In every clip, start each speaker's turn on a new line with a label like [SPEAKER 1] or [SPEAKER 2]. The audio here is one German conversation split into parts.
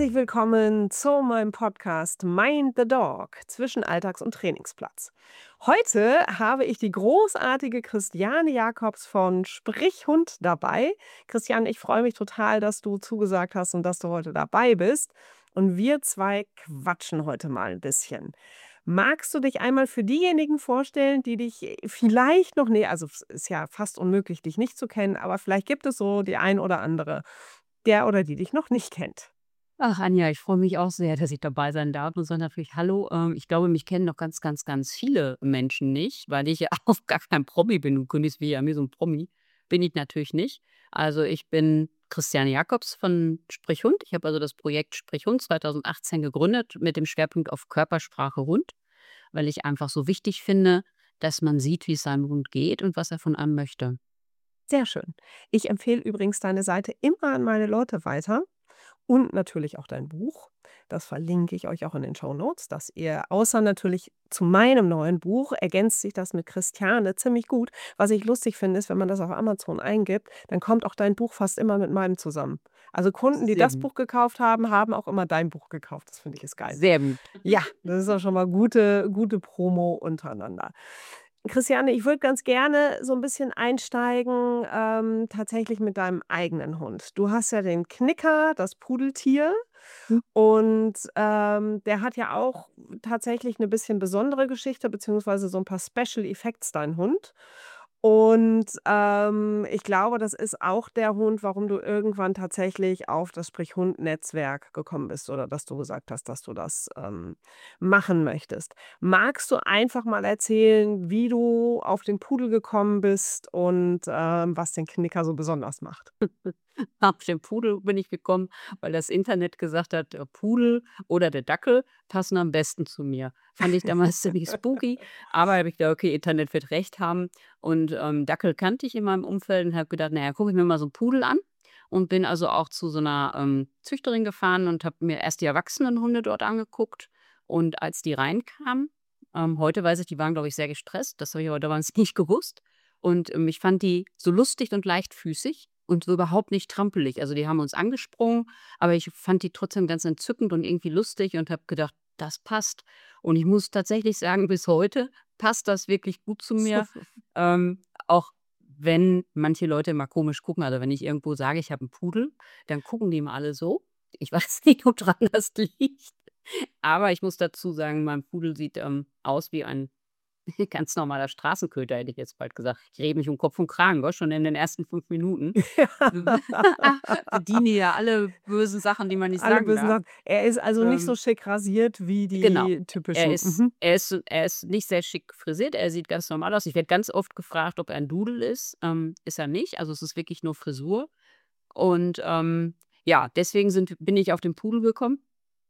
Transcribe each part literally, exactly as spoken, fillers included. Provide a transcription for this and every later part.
[SPEAKER 1] Herzlich willkommen zu meinem Podcast Mind the Dog zwischen Alltags- und Trainingsplatz. Heute habe ich die großartige Christiane Jacobs von Sprichhund dabei. Christiane, ich freue mich total, dass du zugesagt hast und dass du heute dabei bist. Und wir zwei quatschen heute mal ein bisschen. Magst du dich einmal für diejenigen vorstellen, die dich äh, vielleicht noch, nee, also es ist ja fast unmöglich, dich nicht zu kennen, aber vielleicht gibt es so die ein oder andere, der oder die dich noch nicht kennt.
[SPEAKER 2] Ach, Anja, ich freue mich auch sehr, dass ich dabei sein darf und sage natürlich Hallo. Ähm, ich glaube, mich kennen noch ganz, ganz, ganz viele Menschen nicht, weil ich ja auch gar kein Promi bin. Du kündigst mich ja mir so ein Promi. Bin ich natürlich nicht. Also ich bin Christiane Jacobs von Sprichhund. Ich habe also das Projekt Sprichhund zweitausendachtzehn gegründet mit dem Schwerpunkt auf Körpersprache Hund, weil ich einfach so wichtig finde, dass man sieht, wie es seinem Hund geht und was er von einem möchte.
[SPEAKER 1] Sehr schön. Ich empfehle übrigens deine Seite immer an meine Leute weiter und natürlich auch dein Buch. Das verlinke ich euch auch in den Shownotes, dass ihr außer natürlich zu meinem neuen Buch ergänzt sich das mit Christiane ziemlich gut. Was ich lustig finde, ist, wenn man das auf Amazon eingibt, dann kommt auch dein Buch fast immer mit meinem zusammen. Also Kunden, die
[SPEAKER 2] Sehr
[SPEAKER 1] das
[SPEAKER 2] gut.
[SPEAKER 1] Buch gekauft haben, haben auch immer dein Buch gekauft. Das finde ich ist geil.
[SPEAKER 2] Sehr gut.
[SPEAKER 1] Ja, das ist auch schon mal gute gute Promo untereinander. Christiane, ich würde ganz gerne so ein bisschen einsteigen, ähm, tatsächlich mit deinem eigenen Hund. Du hast ja den Knicker, das Pudeltier, und, ähm, der hat ja auch tatsächlich eine bisschen besondere Geschichte beziehungsweise so ein paar Special Effects, dein Hund. Und, ähm, ich glaube, das ist auch der Hund, warum du irgendwann tatsächlich auf das Sprich-Hund-Netzwerk gekommen bist oder dass du gesagt hast, dass du das, ähm, machen möchtest. Magst du einfach mal erzählen, wie du auf den Pudel gekommen bist und, ähm, was den Knicker so besonders macht?
[SPEAKER 2] Auf den Pudel bin ich gekommen, weil das Internet gesagt hat, der Pudel oder der Dackel passen am besten zu mir. Fand ich damals ziemlich spooky, aber habe ich gedacht: „Okay, Internet wird recht haben." Und, ähm, Dackel kannte ich in meinem Umfeld und habe gedacht: „Na ja, gucke ich mir mal so 'n Pudel an." Und bin also auch zu so 'ner, ähm, Züchterin gefahren und habe mir erst die Erwachsenenhunde dort angeguckt. Und als die reinkamen, ähm, heute weiß ich, die waren, glaube ich, sehr gestresst. Das habe ich aber damals nicht gewusst. Und, ähm, ich fand die so lustig und leichtfüßig und so überhaupt nicht trampelig. Also, die haben uns angesprungen, aber ich fand die trotzdem ganz entzückend und irgendwie lustig und habe gedacht: „Das passt." Und ich muss tatsächlich sagen, bis heute passt das wirklich gut zu mir, ähm, auch wenn manche Leute immer komisch gucken. Also, wenn ich irgendwo sage, ich habe 'n Pudel, dann gucken die immer alle so. Ich weiß nicht, woran das liegt, aber ich muss dazu sagen, mein Pudel sieht, ähm, aus wie ein ganz normaler Straßenköter, hätte ich jetzt bald gesagt. Ich rede mich um Kopf und Kragen, gell, schon in den ersten fünf Minuten. Bediene ja alle bösen Sachen, die man nicht
[SPEAKER 1] Alle
[SPEAKER 2] sagen
[SPEAKER 1] bösen
[SPEAKER 2] darf.
[SPEAKER 1] Sachen. Er ist also nicht so
[SPEAKER 2] Ähm,
[SPEAKER 1] schick rasiert wie
[SPEAKER 2] genau.
[SPEAKER 1] die
[SPEAKER 2] Er
[SPEAKER 1] typischen.
[SPEAKER 2] ist
[SPEAKER 1] Mhm.
[SPEAKER 2] er ist er ist nicht sehr schick frisiert, er sieht ganz normal aus. Ich werde ganz oft gefragt, ob er 'n Dudel ist. Ähm, ist er nicht. Also, es ist wirklich nur Frisur. Und, ähm, ja, deswegen sind bin ich auf den Pudel gekommen.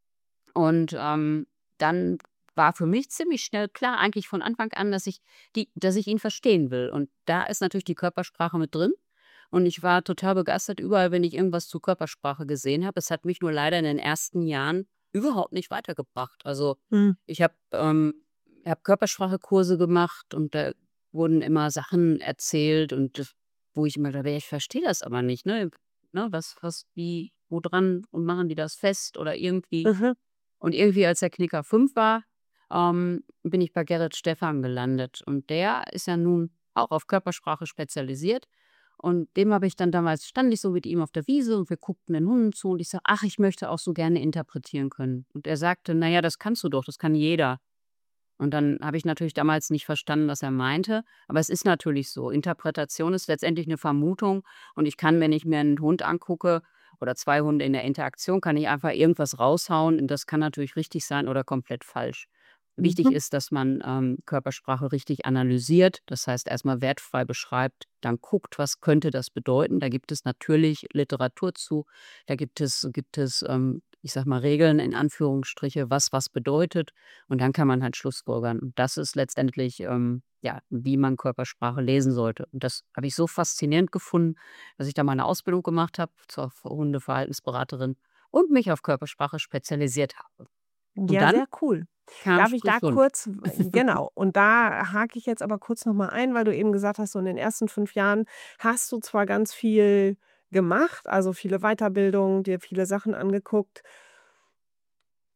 [SPEAKER 2] Und, ähm, dann war für mich ziemlich schnell klar, eigentlich von Anfang an, dass ich die dass ich ihn verstehen will. Und da ist natürlich die Körpersprache mit drin. Und ich war total begeistert überall, wenn ich irgendwas zur Körpersprache gesehen habe. Es hat mich nur leider in den ersten Jahren überhaupt nicht weitergebracht. Also,
[SPEAKER 1] Mhm.
[SPEAKER 2] ich habe, ähm habe Körpersprachekurse gemacht und da wurden immer Sachen erzählt und das wo ich immer dachte: „Ja, ich verstehe das aber nicht, ne? Ne, was was wie woran und machen die das fest oder irgendwie?"
[SPEAKER 1] Mhm.
[SPEAKER 2] Und irgendwie, als der Knicker fünf war, ähm, bin ich bei Gerrit Stephan gelandet. Und der ist ja nun auch auf Körpersprache spezialisiert. Und dem habe ich dann damals stand ich so mit ihm auf der Wiese und wir guckten den Hunden zu und ich sage: „Ach, ich möchte auch so gerne interpretieren können." Und er sagte: „Na ja, das kannst du doch, das kann jeder." Und dann habe ich natürlich damals nicht verstanden, was er meinte, aber es ist natürlich so. Interpretation ist letztendlich eine Vermutung und ich kann, wenn ich mir einen Hund angucke oder zwei Hunde in der Interaktion, kann ich einfach irgendwas raushauen und das kann natürlich richtig sein oder komplett falsch. Wichtig
[SPEAKER 1] Mhm.
[SPEAKER 2] ist, dass man, ähm, Körpersprache richtig analysiert. Das heißt, erstmal wertfrei beschreibt, dann guckt, was könnte das bedeuten. Da gibt es natürlich Literatur zu. Da gibt es gibt es, ähm, ich sage mal, Regeln in Anführungsstriche, was was bedeutet. Und dann kann man halt schlussfolgern. Und das ist letztendlich, ähm, ja, wie man Körpersprache lesen sollte. Und das habe ich so faszinierend gefunden, dass ich da mal 'ne Ausbildung gemacht habe zur F Hundeverhaltensberaterin und mich auf Körpersprache spezialisiert habe. Und
[SPEAKER 1] Ja,
[SPEAKER 2] dann
[SPEAKER 1] sehr cool.
[SPEAKER 2] kam
[SPEAKER 1] Darf ich da
[SPEAKER 2] Sprichhund.
[SPEAKER 1] kurz genau, und da hake ich jetzt aber kurz noch mal ein, weil du eben gesagt hast, so in den ersten fünf Jahren hast du zwar ganz viel gemacht, also viele Weiterbildungen, dir viele Sachen angeguckt.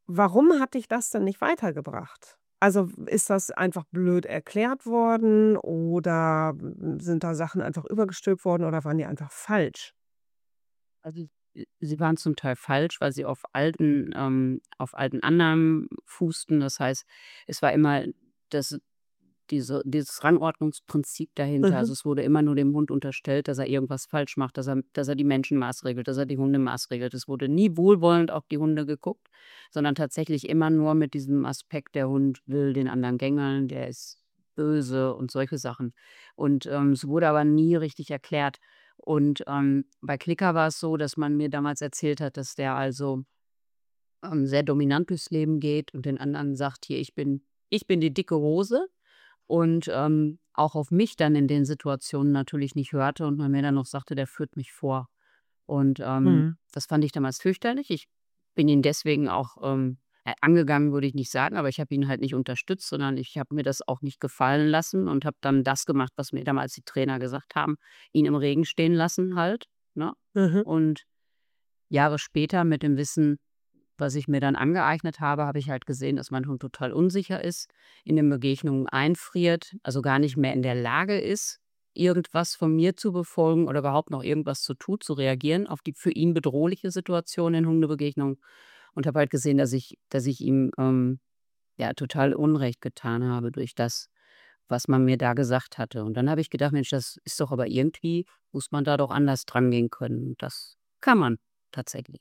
[SPEAKER 1] Warum hat dich das denn nicht weitergebracht? Also, ist das einfach blöd erklärt worden oder, hm, sind da Sachen einfach übergestülpt worden oder waren die einfach falsch?
[SPEAKER 2] Also, äh, sie waren zum Teil falsch, weil sie auf alten ähm, auf alten Annahmen fußten. Das heißt, es war immer das diese dieses Rangordnungsprinzip dahinter.
[SPEAKER 1] Mhm,
[SPEAKER 2] Also, es wurde immer nur dem Hund unterstellt, dass er irgendwas falsch macht, dass er dass er die Menschen maßregelt, dass er die Hunde maßregelt. Es wurde nie wohlwollend auf die Hunde geguckt, sondern tatsächlich immer nur mit diesem Aspekt, der Hund will den anderen gängeln, der ist böse und solche Sachen. Und, ähm, es wurde aber nie richtig erklärt. Und, ähm, bei Clicker war es so, dass man mir damals erzählt hat, dass der also, ähm, sehr dominant durchs Leben geht und den anderen sagt: „Hier, ich bin ich bin die dicke Hose." Und, ähm, auch auf mich dann in den Situationen natürlich nicht hörte und man mir dann noch sagte, der führt mich vor. Und, ähm,
[SPEAKER 1] mhm.
[SPEAKER 2] das fand ich damals fürchterlich. Ich bin ihn deswegen auch, ähm, äh, angegangen, würde ich nicht sagen, aber ich habe ihn halt nicht unterstützt, sondern ich habe mir das auch nicht gefallen lassen und habe dann das gemacht, was mir damals die Trainer gesagt haben, ihn im Regen stehen lassen halt, ne?
[SPEAKER 1] Mhm.
[SPEAKER 2] Und Jahre später mit dem Wissen, was ich mir dann angeeignet habe, habe ich halt gesehen, dass mein Hund total unsicher ist, in den Begegnungen einfriert, also gar nicht mehr in der Lage ist, irgendwas von mir zu befolgen oder überhaupt noch irgendwas zu tun, zu reagieren auf die für ihn bedrohliche Situation in Hundebegegnungen und habe halt gesehen, dass ich dass ich ihm, ähm, ja, total Unrecht getan habe durch das, was man mir da gesagt hatte. Und dann habe ich gedacht: „Mensch, das ist doch aber irgendwie muss man da doch anders drangehen können." Und das kann man tatsächlich.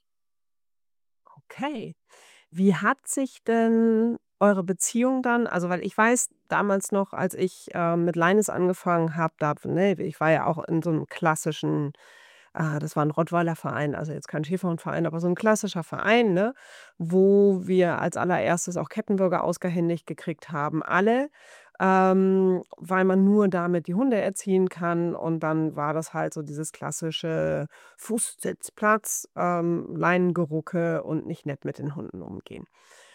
[SPEAKER 1] Okay. Wie hat sich denn eure Beziehung dann, also, weil ich weiß damals noch, als ich, ähm, mit Leines angefangen habe, da ne, ich war ja auch in so einem klassischen, ah, das war 'n Rottweilerverein, also jetzt kein Schäferhundverein, aber so ein klassischer Verein, ne, wo wir als Allererstes auch Kettenbürger ausgehändigt gekriegt haben, alle, ähm, weil man nur damit die Hunde erziehen kann. Und dann war das halt so dieses klassische Fußsitzplatz, ähm, Leinengerucke und nicht nett mit den Hunden umgehen.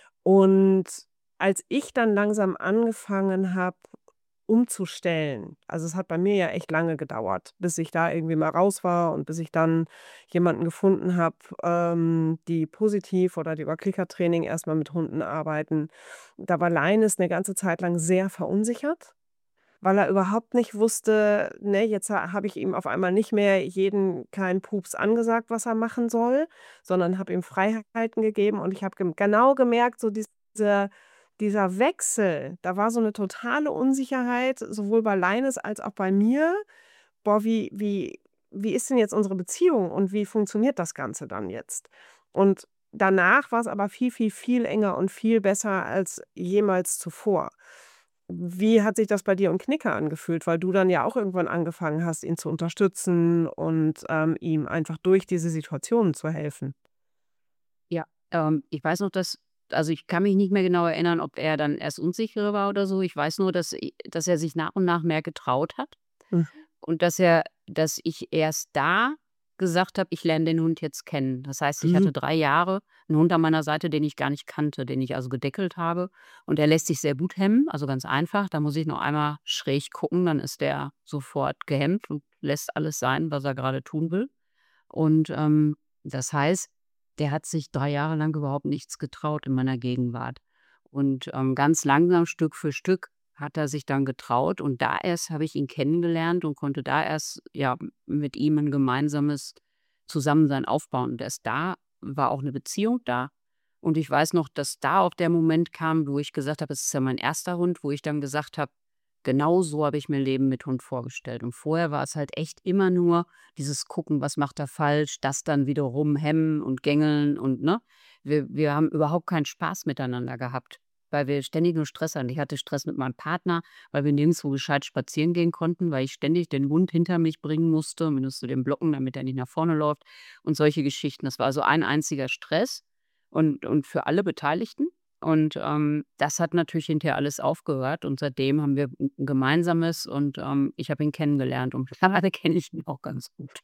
[SPEAKER 1] Und als ich dann langsam angefangen habe, umzustellen, also, es hat bei mir ja echt lange gedauert, bis ich da irgendwie mal raus war und bis ich dann jemanden gefunden habe, ähm, die positiv oder die über Klickertraining erst mal mit Hunden arbeiten. Da war Leines 'ne ganze Zeit lang sehr verunsichert, weil er überhaupt nicht wusste, ne, jetzt ha habe ich ihm auf einmal nicht mehr jeden kleinen Pups angesagt, was er machen soll, sondern habe ihm Freiheiten gegeben und ich habe gem genau gemerkt, so diese dieser Wechsel, da war so 'ne totale Unsicherheit, sowohl bei Leines als auch bei mir. Boah, wie wie wie ist denn jetzt unsere Beziehung und wie funktioniert das Ganze dann jetzt? Und danach war's aber viel, viel, viel enger und viel besser als jemals zuvor. Wie hat sich das bei dir und Knicker angefühlt? Weil du dann ja auch irgendwann angefangen hast, ihn zu unterstützen und, ähm, ihm einfach durch diese Situationen zu helfen.
[SPEAKER 2] Ja, ähm, ich weiß noch, dass also, ich kann mich nicht mehr genau erinnern, ob er dann erst unsicherer war oder so. Ich weiß nur, dass i dass er sich nach und nach mehr getraut hat
[SPEAKER 1] Mhm,
[SPEAKER 2] und dass er dass ich erst da gesagt habe: „Ich lerne den Hund jetzt kennen." Das heißt, ich
[SPEAKER 1] mhm.
[SPEAKER 2] hatte drei Jahre 'n Hund an meiner Seite, den ich gar nicht kannte, den ich also gedeckelt habe. Und der lässt sich sehr gut hemmen, also ganz einfach. Da muss ich noch einmal schräg gucken, dann ist der sofort gehemmt und lässt alles sein, was er grade tun will. Und, ähm, das heißt, der hat sich drei Jahre lang überhaupt nichts getraut in meiner Gegenwart. Und, ähm, ganz langsam, Stück für Stück hat er sich dann getraut und da erst habe ich ihn kennengelernt und konnte da erst, ja, m mit ihm ein gemeinsames Zusammensein aufbauen. Und erst da war auch eine Beziehung da. Und ich weiß noch, dass da auch der Moment kam, wo ich gesagt habe: „Es ist ja mein erster Hund", wo ich dann gesagt habe: „Genau so habe ich mir Leben mit Hund vorgestellt." Und vorher war es halt echt immer nur dieses Gucken, was macht er falsch, das dann wiederum hemmen und gängeln und, ne? Wir wir haben überhaupt keinen Spaß miteinander gehabt, weil wir ständig nur Stress hatten. Ich hatte Stress mit meinem Partner, weil wir nirgendswo gescheit spazieren gehen konnten, weil ich ständig den Hund hinter mich bringen musste, musste den blocken, damit er nicht nach vorne läuft und solche Geschichten. Das war also ein einziger Stress und und für alle Beteiligten. Und, ähm, das hat natürlich hinterher alles aufgehört und seitdem haben wir 'n 'n gemeinsames und, ähm, ich habe ihn kennengelernt und mittlerweile kenne ich ihn auch ganz gut.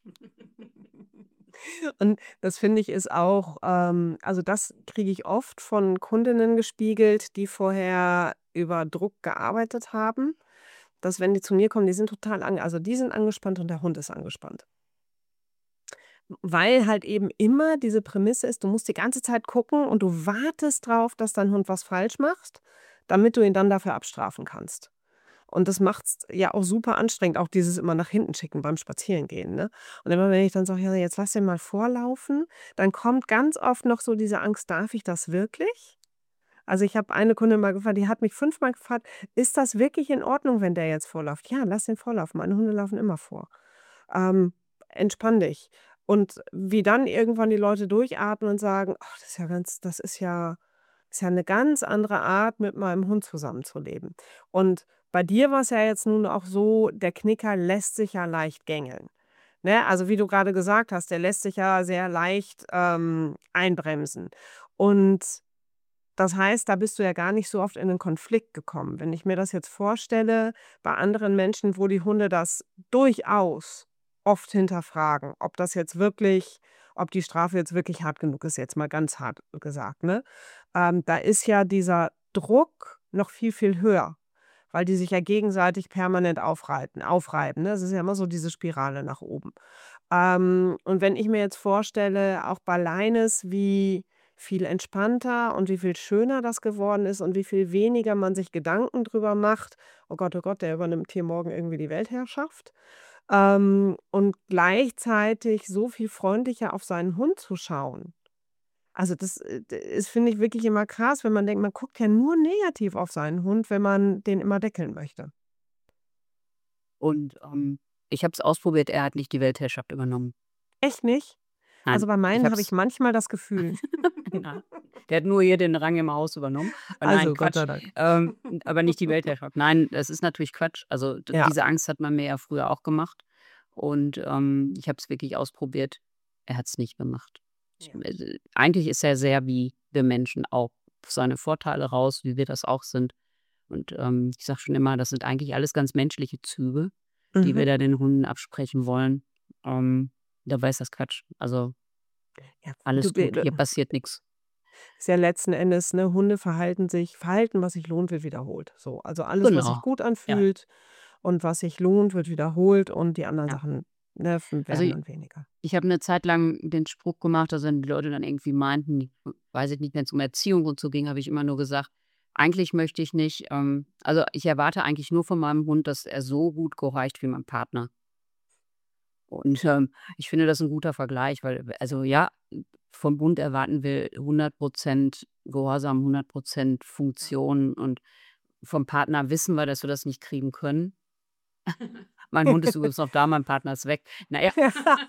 [SPEAKER 1] Und das finde ich ist auch, ähm, also, das kriege ich oft von Kundinnen gespiegelt, die vorher über Druck gearbeitet haben, dass wenn die zu mir kommen, die sind total ange also, die sind angespannt und der Hund ist angespannt. Weil halt eben immer diese Prämisse ist, du musst die ganze Zeit gucken und du wartest drauf, dass dein Hund was falsch macht, damit du ihn dann dafür abstrafen kannst. Und das macht's ja auch super anstrengend, auch dieses immer nach hinten schicken beim Spazierengehen, ne? Und immer wenn ich dann sage: „Ja, jetzt lass den mal vorlaufen", dann kommt ganz oft noch so diese Angst: „Darf ich das wirklich?" Also, ich habe eine Kundin mal gefragt, die hat mich fünfmal gefragt: „Ist das wirklich in Ordnung, wenn der jetzt vorläuft?" „Ja, lass den vorlaufen. Meine Hunde laufen immer vor. Ähm, entspann dich." Und wie dann irgendwann die Leute durchatmen und sagen: „Ach, das ist ja ganz das ist ja ist ja 'ne ganz andere Art, mit meinem Hund zusammenzuleben." Und bei dir war's ja jetzt nun auch so, der Knicker lässt sich ja leicht gängeln, ne? Also, wie du grade gesagt hast, der lässt sich ja sehr leicht, ähm, einbremsen. Und das heißt, da bist du ja gar nicht so oft in 'nen Konflikt gekommen. Wenn ich mir das jetzt vorstelle bei anderen Menschen, wo die Hunde das durchaus oft hinterfragen, ob das jetzt wirklich ob die Strafe jetzt wirklich hart genug ist, jetzt mal ganz hart gesagt, ne? Ähm, da ist ja dieser Druck noch viel, viel höher, weil die sich ja gegenseitig permanent aufreiten aufreiben, ne? Es ist ja immer so diese Spirale nach oben. Ähm, und wenn ich mir jetzt vorstelle, auch bei Leines, wie viel entspannter und wie viel schöner das geworden ist und wie viel weniger man sich Gedanken drüber macht: „Oh Gott, oh Gott, der übernimmt hier morgen irgendwie die Weltherrschaft." Ähm, und gleichzeitig so viel freundlicher auf seinen Hund zu schauen. Also, das, äh, d ist, finde ich, wirklich immer krass, wenn man denkt, man guckt ja nur negativ auf seinen Hund, wenn man den immer deckeln möchte.
[SPEAKER 2] Und, ähm, ich habe es ausprobiert, er hat nicht die Weltherrschaft übernommen.
[SPEAKER 1] Echt nicht? Also,
[SPEAKER 2] Nein,
[SPEAKER 1] bei
[SPEAKER 2] ich
[SPEAKER 1] meinen
[SPEAKER 2] habe
[SPEAKER 1] habe ich
[SPEAKER 2] es
[SPEAKER 1] manchmal das Gefühl.
[SPEAKER 2] Ja, der hat nur hier den Rang im Haus übernommen. Äh, nein,
[SPEAKER 1] Also, Gott
[SPEAKER 2] Quatsch,
[SPEAKER 1] sei Dank.
[SPEAKER 2] ähm, aber nicht die Weltherrschaft. Nein, das ist natürlich Quatsch. Also, d
[SPEAKER 1] Ja.
[SPEAKER 2] diese Angst hat man mir ja früher auch gemacht und, ähm, ich habe es wirklich ausprobiert. Er hat's nicht gemacht. Ich
[SPEAKER 1] Ja.
[SPEAKER 2] äh, eigentlich ist er sehr wie wir Menschen auch, auf seine Vorteile raus, wie wir das auch sind. Und, ähm, ich sage schon immer, das sind eigentlich alles ganz menschliche Züge, die wir
[SPEAKER 1] Mhm.
[SPEAKER 2] da den Hunden absprechen wollen. Ähm, dabei ist das Quatsch. Also
[SPEAKER 1] Ja, du
[SPEAKER 2] alles
[SPEAKER 1] be
[SPEAKER 2] gut,
[SPEAKER 1] d
[SPEAKER 2] hier passiert nix.
[SPEAKER 1] Ist ja letzten Endes, ne, Hunde verhalten sich Verhalten, was sich lohnt, wird wiederholt. So, also alles, was sich
[SPEAKER 2] Genau,
[SPEAKER 1] gut
[SPEAKER 2] ja.
[SPEAKER 1] anfühlt und was sich lohnt, wird wiederholt und die anderen
[SPEAKER 2] Ja.
[SPEAKER 1] Sachen, ne, f
[SPEAKER 2] Also,
[SPEAKER 1] werden dann weniger.
[SPEAKER 2] ich habe 'ne Zeit lang den Spruch gemacht, also wenn die Leute dann irgendwie meinten, weiß ich nicht, wenn's um Erziehung und so ging, habe ich immer nur gesagt: „Eigentlich möchte ich nicht, ähm also, ich erwarte eigentlich nur von meinem Hund, dass er so gut gehorcht wie mein Partner." Und, ähm, ich finde das 'n guter Vergleich, weil also ja, vom Hund erwarten wir hundert Prozent Gehorsam, hundert Prozent
[SPEAKER 1] Ja.
[SPEAKER 2] Funktion und vom Partner wissen wir, dass wir das nicht kriegen können. Mein Hund ist übrigens noch da, mein Partner ist weg. Na ja.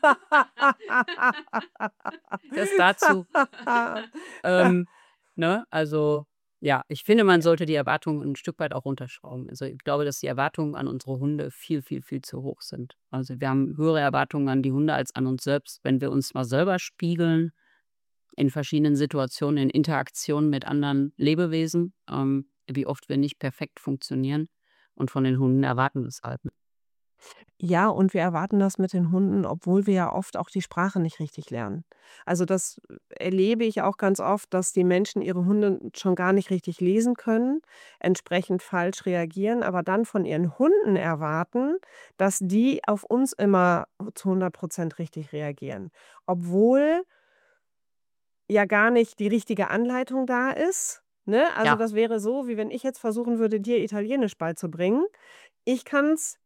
[SPEAKER 2] Das dazu. Ähm, ne, also, ja, ich finde, man
[SPEAKER 1] Ja.
[SPEAKER 2] sollte die Erwartungen 'n Stück weit auch runterschrauben. Also, ich glaube, dass die Erwartungen an unsere Hunde viel, viel, viel zu hoch sind. Also, wir haben höhere Erwartungen an die Hunde als an uns selbst. Wenn wir uns mal selber spiegeln in verschiedenen Situationen, in Interaktionen mit anderen Lebewesen, ähm, wie oft wir nicht perfekt funktionieren und von den Hunden erwarten wir's halt.
[SPEAKER 1] Ja, und wir erwarten das mit den Hunden, obwohl wir ja oft auch die Sprache nicht richtig lernen. Also, das erlebe ich auch ganz oft, dass die Menschen ihre Hunde schon gar nicht richtig lesen können, entsprechend falsch reagieren, aber dann von ihren Hunden erwarten, dass die auf uns immer zu hundert Prozent richtig reagieren, obwohl ja gar nicht die richtige Anleitung da ist, ne? Also,
[SPEAKER 2] Ja.
[SPEAKER 1] das wäre so, wie wenn ich jetzt versuchen würde, dir Italienisch beizubringen. Ich kann's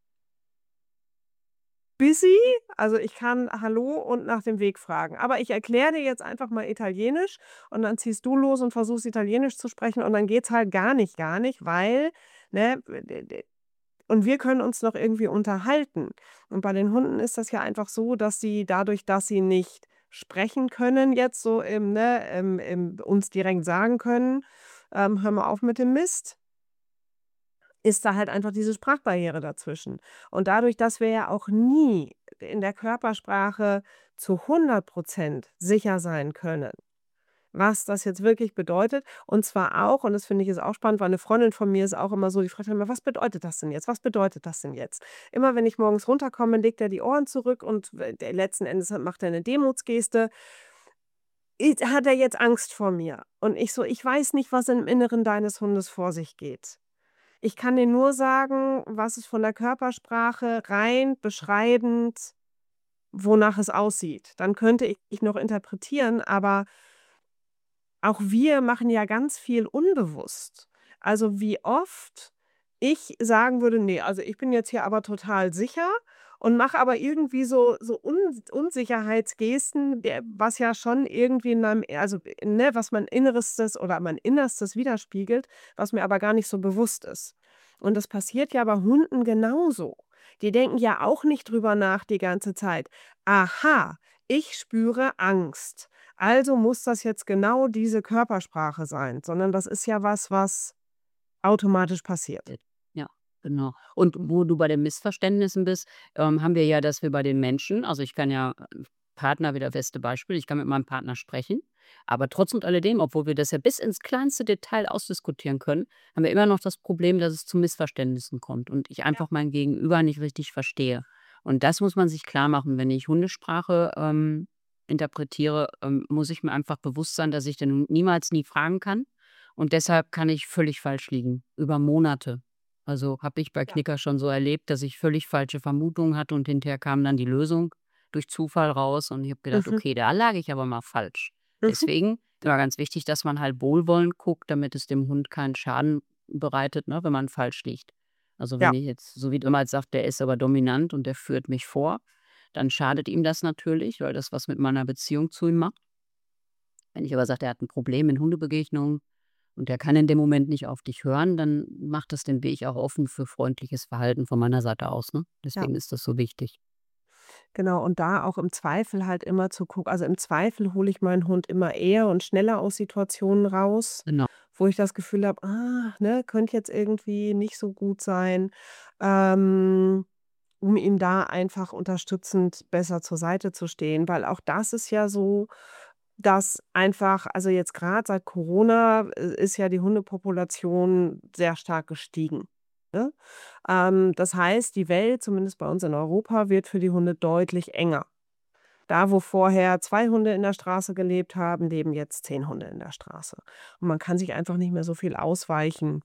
[SPEAKER 1] Bissi, also, ich kann Hallo und nach dem Weg fragen. Aber ich erkläre dir jetzt einfach mal Italienisch und dann ziehst du los und versuchst Italienisch zu sprechen und dann geht's halt gar nicht gar nicht, weil, ne, d d und wir können uns noch irgendwie unterhalten. Und bei den Hunden ist das ja einfach so, dass sie dadurch, dass sie nicht sprechen können jetzt so im ne, im im uns direkt sagen können, ähm: „Hör mal auf mit dem Mist" ist da halt einfach diese Sprachbarriere dazwischen. Und dadurch, dass wir ja auch nie in der Körpersprache zu hundert Prozent sicher sein können, was das jetzt wirklich bedeutet. Und zwar auch und das finde ich ist auch spannend, weil 'ne Freundin von mir ist auch immer so, die fragt dann immer: „Was bedeutet das denn jetzt? Was bedeutet das denn jetzt?" Immer wenn ich morgens runterkomme, legt er die Ohren zurück und w der letzten Endes macht er 'ne Demutsgeste. I hat er jetzt Angst vor mir? Und ich so: „Ich weiß nicht, was im Inneren deines Hundes vor sich geht. Ich kann dir nur sagen, was es von der Körpersprache rein beschreibend wonach es aussieht. Dann könnte ich noch interpretieren, aber auch wir machen ja ganz viel unbewusst. Also, wie oft ich sagen würde: „Ne, also ich bin jetzt hier aber total sicher“ und mache aber irgendwie so so Un Unsicherheitsgesten, der was ja schon irgendwie in meinem also, ne, was mein Innerstes oder mein Innerstes widerspiegelt, was mir aber gar nicht so bewusst ist. Und das passiert ja bei Hunden genauso. Die denken ja auch nicht drüber nach die ganze Zeit: „Aha, ich spüre Angst. Also muss das jetzt genau diese Körpersprache sein“, sondern das ist ja was, was automatisch passiert.
[SPEAKER 2] Ja, genau. Und wo du bei den Missverständnissen bist, ähm, haben wir ja, dass wir bei den Menschen also, ich kann ja äh, Partner wieder beste Beispiel, ich kann mit meinem Partner sprechen, aber trotz und alledem, obwohl wir das ja bis ins kleinste Detail ausdiskutieren können, haben wir immer noch das Problem, dass es zu Missverständnissen kommt und ich
[SPEAKER 1] Ja.
[SPEAKER 2] einfach mein Gegenüber nicht richtig verstehe. Und das muss man sich klarmachen, wenn ich Hundesprache, ähm, interpretiere, ähm, muss ich mir einfach bewusst sein, dass ich den Hund niemals nie fragen kann und deshalb kann ich völlig falsch liegen, über Monate. Also, habe ich bei
[SPEAKER 1] Ja.
[SPEAKER 2] Knicker schon so erlebt, dass ich völlig falsche Vermutungen hatte und hinterher kam dann die Lösung durch Zufall raus und ich habe gedacht:
[SPEAKER 1] Mhm.
[SPEAKER 2] „Okay, da lag ich aber mal falsch.“
[SPEAKER 1] Mhm.
[SPEAKER 2] Deswegen war ganz wichtig, dass man halt wohlwollend guckt, damit es dem Hund keinen Schaden bereitet, ne, wenn man falsch liegt. Also, wenn
[SPEAKER 1] Ja.
[SPEAKER 2] ich jetzt so wie du immer sagst, der ist aber dominant und der führt mich vor, dann schadet ihm das natürlich, weil das was mit meiner Beziehung zu ihm macht. Wenn ich aber sage, der hat ein Problem in Hundebegegnungen und der kann in dem Moment nicht auf dich hören, dann macht das den Weg auch offen für freundliches Verhalten von meiner Seite aus, ne?
[SPEAKER 1] Ja.
[SPEAKER 2] Deswegen ist das so wichtig.
[SPEAKER 1] Genau, und da auch im Zweifel halt immer zu gucken. Also, im Zweifel hole ich meinen Hund immer eher und schneller aus Situationen raus,
[SPEAKER 2] Genau.
[SPEAKER 1] wo ich das Gefühl habe: „Ah, ne, könnte jetzt irgendwie nicht so gut sein“, ähm, um ihm da einfach unterstützend besser zur Seite zu stehen. Weil auch das ist ja so, dass einfach also, jetzt gerade seit Corona, äh, ist ja die Hundepopulation sehr stark gestiegen, ne? Ähm, das heißt, die Welt, zumindest bei uns in Europa, wird für die Hunde deutlich enger. Da, wo vorher zwei Hunde in der Straße gelebt haben, leben jetzt zehn Hunde in der Straße. Und man kann sich einfach nicht mehr so viel ausweichen,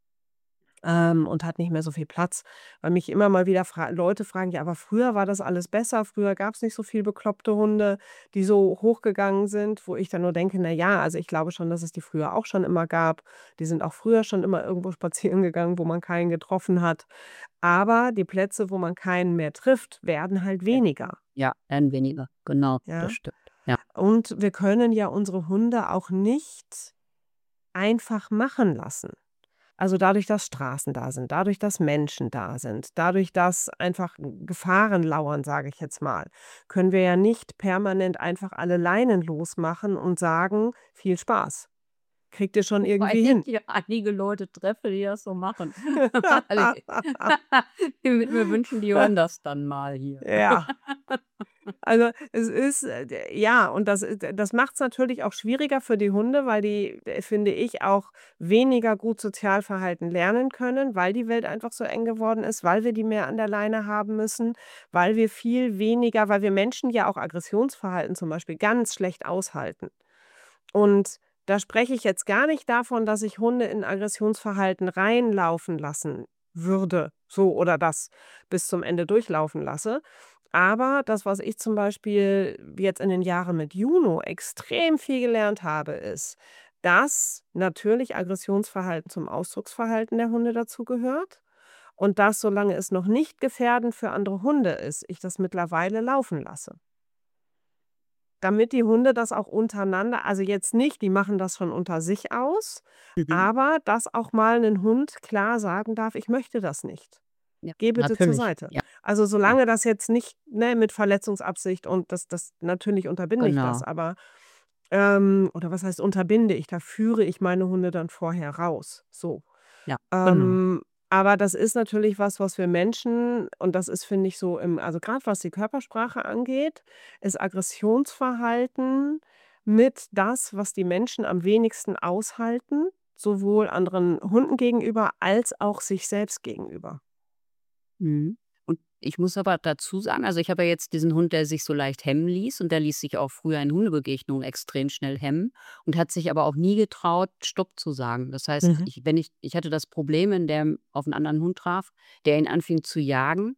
[SPEAKER 1] ähm, und hat nicht mehr so viel Platz. Weil mich immer mal wieder fra Leute fragen: „Ja, aber früher war das alles besser. Früher gab es nicht so viel bekloppte Hunde, die so hochgegangen sind“, wo ich dann nur denke: „Na ja, also ich glaube schon, dass es die früher auch schon immer gab. Die sind auch früher schon immer irgendwo spazieren gegangen, wo man keinen getroffen hat. Aber die Plätze, wo man keinen mehr trifft, werden halt
[SPEAKER 2] Ja.
[SPEAKER 1] weniger“,
[SPEAKER 2] Ja, werden weniger. Genau, das
[SPEAKER 1] ja?
[SPEAKER 2] stimmt. Ja.
[SPEAKER 1] Und wir können ja unsere Hunde auch nicht einfach machen lassen. Also, dadurch, dass Straßen da sind, dadurch, dass Menschen da sind, dadurch, dass einfach Gefahren lauern, sage ich jetzt mal, können wir ja nicht permanent einfach alle Leinen losmachen und sagen: „Viel Spaß. Kriegt ihr schon
[SPEAKER 2] Wobei
[SPEAKER 1] irgendwie
[SPEAKER 2] ich
[SPEAKER 1] hin.“
[SPEAKER 2] hier einige Leute treffe, die das so machen. Also, ich würde mir wünschen, die hören das dann mal hier.
[SPEAKER 1] Ja. Also, es ist, äh, d ja, und das äh, das macht's natürlich auch schwieriger für die Hunde, weil die, äh, finde ich, auch weniger gut Sozialverhalten lernen können, weil die Welt einfach so eng geworden ist, weil wir die mehr an der Leine haben müssen, weil wir viel weniger weil wir Menschen ja auch Aggressionsverhalten zum Beispiel ganz schlecht aushalten. Und da spreche ich jetzt gar nicht davon, dass ich Hunde in Aggressionsverhalten reinlaufen lassen würde, so oder das bis zum Ende durchlaufen lasse. Aber das, was ich zum Beispiel jetzt in den Jahren mit Juno extrem viel gelernt habe, ist, dass natürlich Aggressionsverhalten zum Ausdrucksverhalten der Hunde dazugehört und dass, solange es noch nicht gefährdend für andere Hunde ist, ich das mittlerweile laufen lasse. Damit die Hunde das auch untereinander also jetzt nicht, die machen das schon unter sich aus,
[SPEAKER 2] Mhm.
[SPEAKER 1] aber dass auch mal 'nen Hund klar sagen darf: „Ich möchte das nicht.
[SPEAKER 2] Ja,
[SPEAKER 1] Geh bitte zur
[SPEAKER 2] natürlich.
[SPEAKER 1] Seite.“
[SPEAKER 2] Ja,
[SPEAKER 1] Also,
[SPEAKER 2] ja,
[SPEAKER 1] solange das jetzt nicht, ne, mit Verletzungsabsicht und das das natürlich unterbinde ich das,
[SPEAKER 2] genau.
[SPEAKER 1] aber, ähm oder was heißt unterbinde ich? Da führe ich meine Hunde dann vorher raus, so.
[SPEAKER 2] Ja, genau.
[SPEAKER 1] Ähm, aber das ist natürlich was, was wir Menschen und das ist, finde ich, so im also, grad was die Körpersprache angeht, ist Aggressionsverhalten mit das, was die Menschen am wenigsten aushalten, sowohl anderen Hunden gegenüber als auch sich selbst gegenüber.
[SPEAKER 2] Mhm. Und ich muss aber dazu sagen, also, ich habe ja jetzt diesen Hund, der sich so leicht hemmen ließ und der ließ sich auch früher in Hundebegegnungen extrem schnell hemmen und hat sich aber auch nie getraut, Stopp zu sagen. Das heißt,
[SPEAKER 1] Mhm.
[SPEAKER 2] ich wenn ich ich hatte das Problem, wenn der auf einen anderen Hund traf, der ihn anfing zu jagen,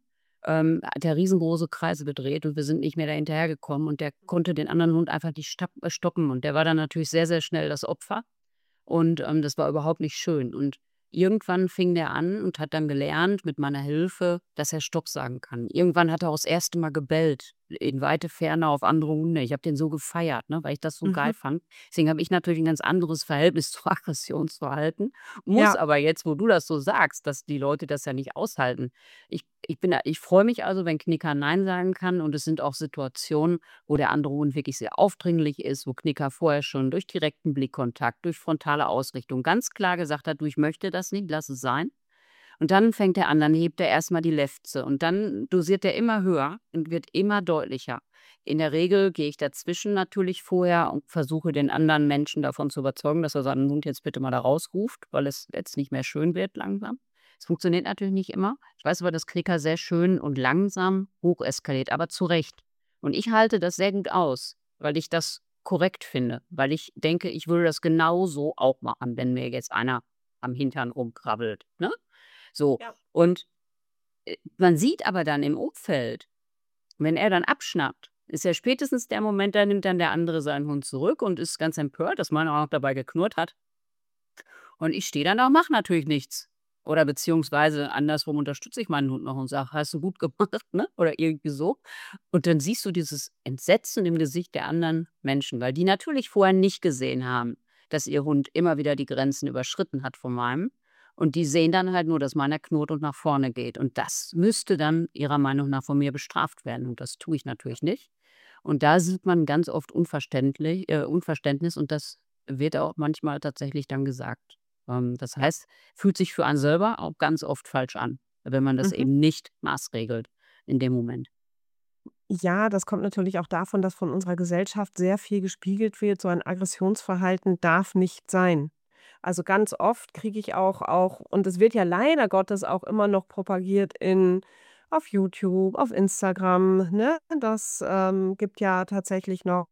[SPEAKER 2] ähm, hat der riesengroße Kreise gedreht und wir sind nicht mehr da hinterhergekommen und der konnte den anderen Hund einfach nicht stapp äh, stoppen und der war dann natürlich sehr, sehr schnell das Opfer und, ähm, das war überhaupt nicht schön. Und irgendwann fing der an und hat dann gelernt mit meiner Hilfe, dass er Stopp sagen kann. Irgendwann hat er auch das erste Mal gebellt, in weite Ferne auf andere Hunde. Ich habe den so gefeiert, ne, weil ich das so geil
[SPEAKER 1] Mhm.
[SPEAKER 2] fand. Deswegen habe ich natürlich ein ganz anderes Verhältnis zu Aggressionsverhalten, muss
[SPEAKER 1] Ja.
[SPEAKER 2] aber jetzt, wo du das so sagst, dass die Leute das ja nicht aushalten. Ich ich bin da ich freue mich also, wenn Knicker nein sagen kann und es sind auch Situationen, wo der andere Hund wirklich sehr aufdringlich ist, wo Knicker vorher schon durch direkten Blickkontakt, durch frontale Ausrichtung ganz klar gesagt hat: „Du, ich möchte das nicht, lass es sein.“ Und dann fängt er an, dann hebt er erst mal die Lefze und dann dosiert er immer höher und wird immer deutlicher. In der Regel gehe ich dazwischen natürlich vorher und versuche den anderen Menschen davon zu überzeugen, dass er seinen Hund jetzt bitte mal da rausruft, weil es jetzt nicht mehr schön wird langsam. Es funktioniert natürlich nicht immer. Ich weiß aber, dass Knicker sehr schön und langsam hocheskaliert, aber zu Recht. Und ich halte das sehr gut aus, weil ich das korrekt finde, weil ich denke, ich würde das genauso auch machen, wenn mir jetzt einer am Hintern rumkrabbelt, ne? So,
[SPEAKER 1] Ja.
[SPEAKER 2] und, äh, man sieht aber dann im Umfeld, wenn er dann abschnappt, ist ja spätestens der Moment, da nimmt dann der andere seinen Hund zurück und ist ganz empört, dass meiner auch noch dabei geknurrt hat. Und ich stehe dann da und mache natürlich nichts. Oder beziehungsweise andersrum unterstütze ich meinen Hund noch und sage: „Hast du gut gemacht“, ne? Oder irgendwie so. Und dann siehst du dieses Entsetzen im Gesicht der anderen Menschen, weil die natürlich vorher nicht gesehen haben, dass ihr Hund immer wieder die Grenzen überschritten hat von meinem. Und die sehen dann halt nur, dass meiner knurrt und nach vorne geht. Und das müsste dann ihrer Meinung nach von mir bestraft werden. Und das tue ich natürlich nicht. Und da sieht man ganz oft unverständlich äh, Unverständnis und das wird auch manchmal tatsächlich dann gesagt. Ähm, das
[SPEAKER 1] Ja.
[SPEAKER 2] heißt, fühlt sich für einen selber auch ganz oft falsch an, wenn man das
[SPEAKER 1] Mhm.
[SPEAKER 2] eben nicht maßregelt in dem Moment.
[SPEAKER 1] Ja, das kommt natürlich auch davon, dass von unserer Gesellschaft sehr viel gespiegelt wird, so ein Aggressionsverhalten darf nicht sein. Also, ganz oft kriege ich auch auch und es wird ja leider Gottes auch immer noch propagiert in auf YouTube, auf Instagram, ne? Das, ähm, gibt ja tatsächlich noch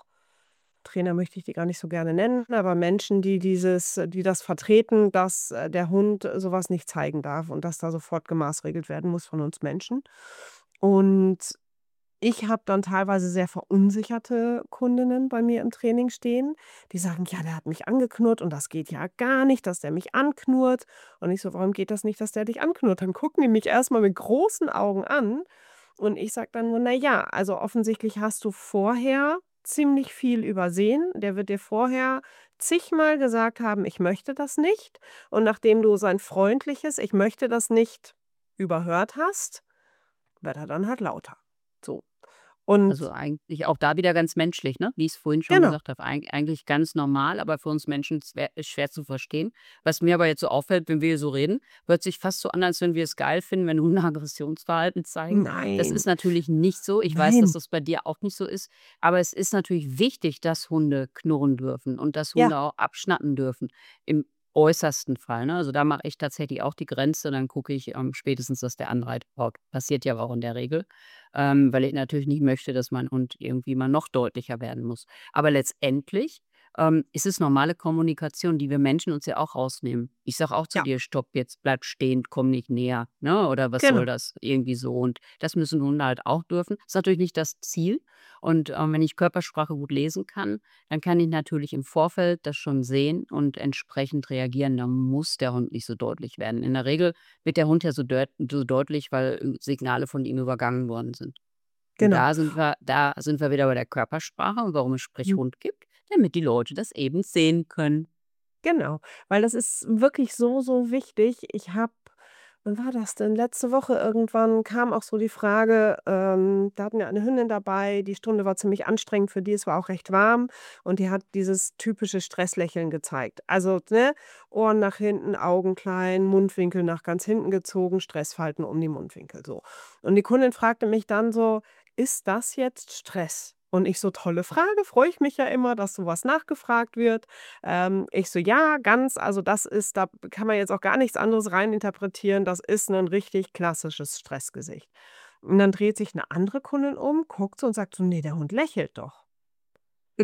[SPEAKER 1] Trainer möchte ich die gar nicht so gerne nennen, aber Menschen, die dieses die das vertreten, dass, äh, der Hund so was nicht zeigen darf und dass da sofort gemaßregelt werden muss von uns Menschen. Und ich habe dann teilweise sehr verunsicherte Kundinnen bei mir im Training stehen, die sagen: „Ja, der hat mich angeknurrt und das geht ja gar nicht, dass der mich anknurrt.“ Und ich so: „Warum geht das nicht, dass der dich anknurrt?“ Dann gucken die mich erst mal mit großen Augen an und ich sage dann nur: „Na ja, also offensichtlich hast du vorher ziemlich viel übersehen. Der wird dir vorher zigmal gesagt haben: ‚Ich möchte das nicht.‘ Und nachdem du sein freundliches ‚Ich möchte das nicht' überhört hast, wird er dann halt lauter.“ So.
[SPEAKER 2] Also,
[SPEAKER 1] Und
[SPEAKER 2] eigentlich auch da wieder ganz menschlich, ne? Wie ich's vorhin schon
[SPEAKER 1] genau.
[SPEAKER 2] gesagt habe, eig eigentlich ganz normal, aber für uns Menschen zwer schwer zu verstehen. Was mir aber jetzt so auffällt, wenn wir hier so reden, hört sich fast so an, als wenn wir es geil finden, wenn Hunde Aggressionsverhalten zeigen. Das
[SPEAKER 1] Nein,
[SPEAKER 2] ist natürlich nicht so. Ich weiß, dass
[SPEAKER 1] nein.
[SPEAKER 2] das bei dir auch nicht so ist, aber es ist natürlich wichtig, dass Hunde knurren dürfen und dass
[SPEAKER 1] Ja,
[SPEAKER 2] Hunde auch abschnappen dürfen im äußersten Fall, ne? Also, da mache ich tatsächlich auch die Grenze, dann gucke ich, ähm, spätestens, dass der andere halt haut. Passiert ja aber auch in der Regel, ähm, weil ich natürlich nicht möchte, dass mein Hund irgendwie mal noch deutlicher werden muss. Aber letztendlich, ähm, ist es normale Kommunikation, die wir Menschen uns ja auch rausnehmen. Ich sage auch zu
[SPEAKER 1] ja,
[SPEAKER 2] dir: „Stopp, jetzt bleib stehen, komm nicht näher“, ne? Oder: „Was soll
[SPEAKER 1] genau.
[SPEAKER 2] das?“ Irgendwie so. Und das müssen Hunde halt auch dürfen. Ist natürlich nicht das Ziel. Und, ähm, wenn ich Körpersprache gut lesen kann, dann kann ich natürlich im Vorfeld das schon sehen und entsprechend reagieren. Da muss der Hund nicht so deutlich werden. In der Regel wird der Hund ja so deut so deutlich, weil, äh, Signale von ihm übergangen worden sind. Und
[SPEAKER 1] Genau.
[SPEAKER 2] da sind wir da sind wir wieder bei der Körpersprache und warum es
[SPEAKER 1] Mhm.
[SPEAKER 2] Sprechhund gibt, damit die Leute das eben sehen können.
[SPEAKER 1] Genau, weil das ist wirklich so, so wichtig. Ich habe wann war das denn? Letzte Woche irgendwann kam auch so die Frage, ähm, da hatten wir eine Hündin dabei, die Stunde war ziemlich anstrengend für die, es war auch recht warm und die hat dieses typische Stresslächeln gezeigt. Also, ne, Ohren nach hinten, Augen klein, Mundwinkel nach ganz hinten gezogen, Stressfalten um die Mundwinkel, so. Und die Kundin fragte mich dann so: „Ist das jetzt Stress?“ Und ich so: „Tolle Frage, freue ich mich ja immer, dass so was nachgefragt wird.“ Ähm, ich so: „Ja, ganz, also das ist da kann man jetzt auch gar nichts anderes reininterpretieren. Das ist 'nen richtig klassisches Stressgesicht.“ Und dann dreht sich 'ne andere Kundin um, guckt so und sagt so: „Ne, der Hund lächelt doch.“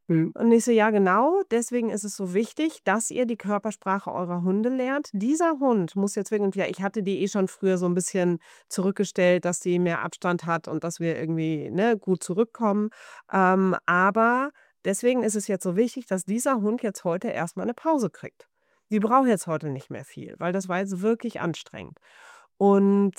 [SPEAKER 2] Mhm.
[SPEAKER 1] Und ich so: „Ja, genau, deswegen ist es so wichtig, dass ihr die Körpersprache eurer Hunde lernt. Dieser Hund muss jetzt wirklich“, ja, ich hatte die eh schon früher so 'n bisschen zurückgestellt, dass die mehr Abstand hat und dass wir irgendwie, ne, gut zurückkommen. Ähm, aber deswegen ist es jetzt so wichtig, dass dieser Hund jetzt heute erst mal 'ne Pause kriegt. Die braucht jetzt heute nicht mehr viel, weil das war jetzt wirklich anstrengend. Und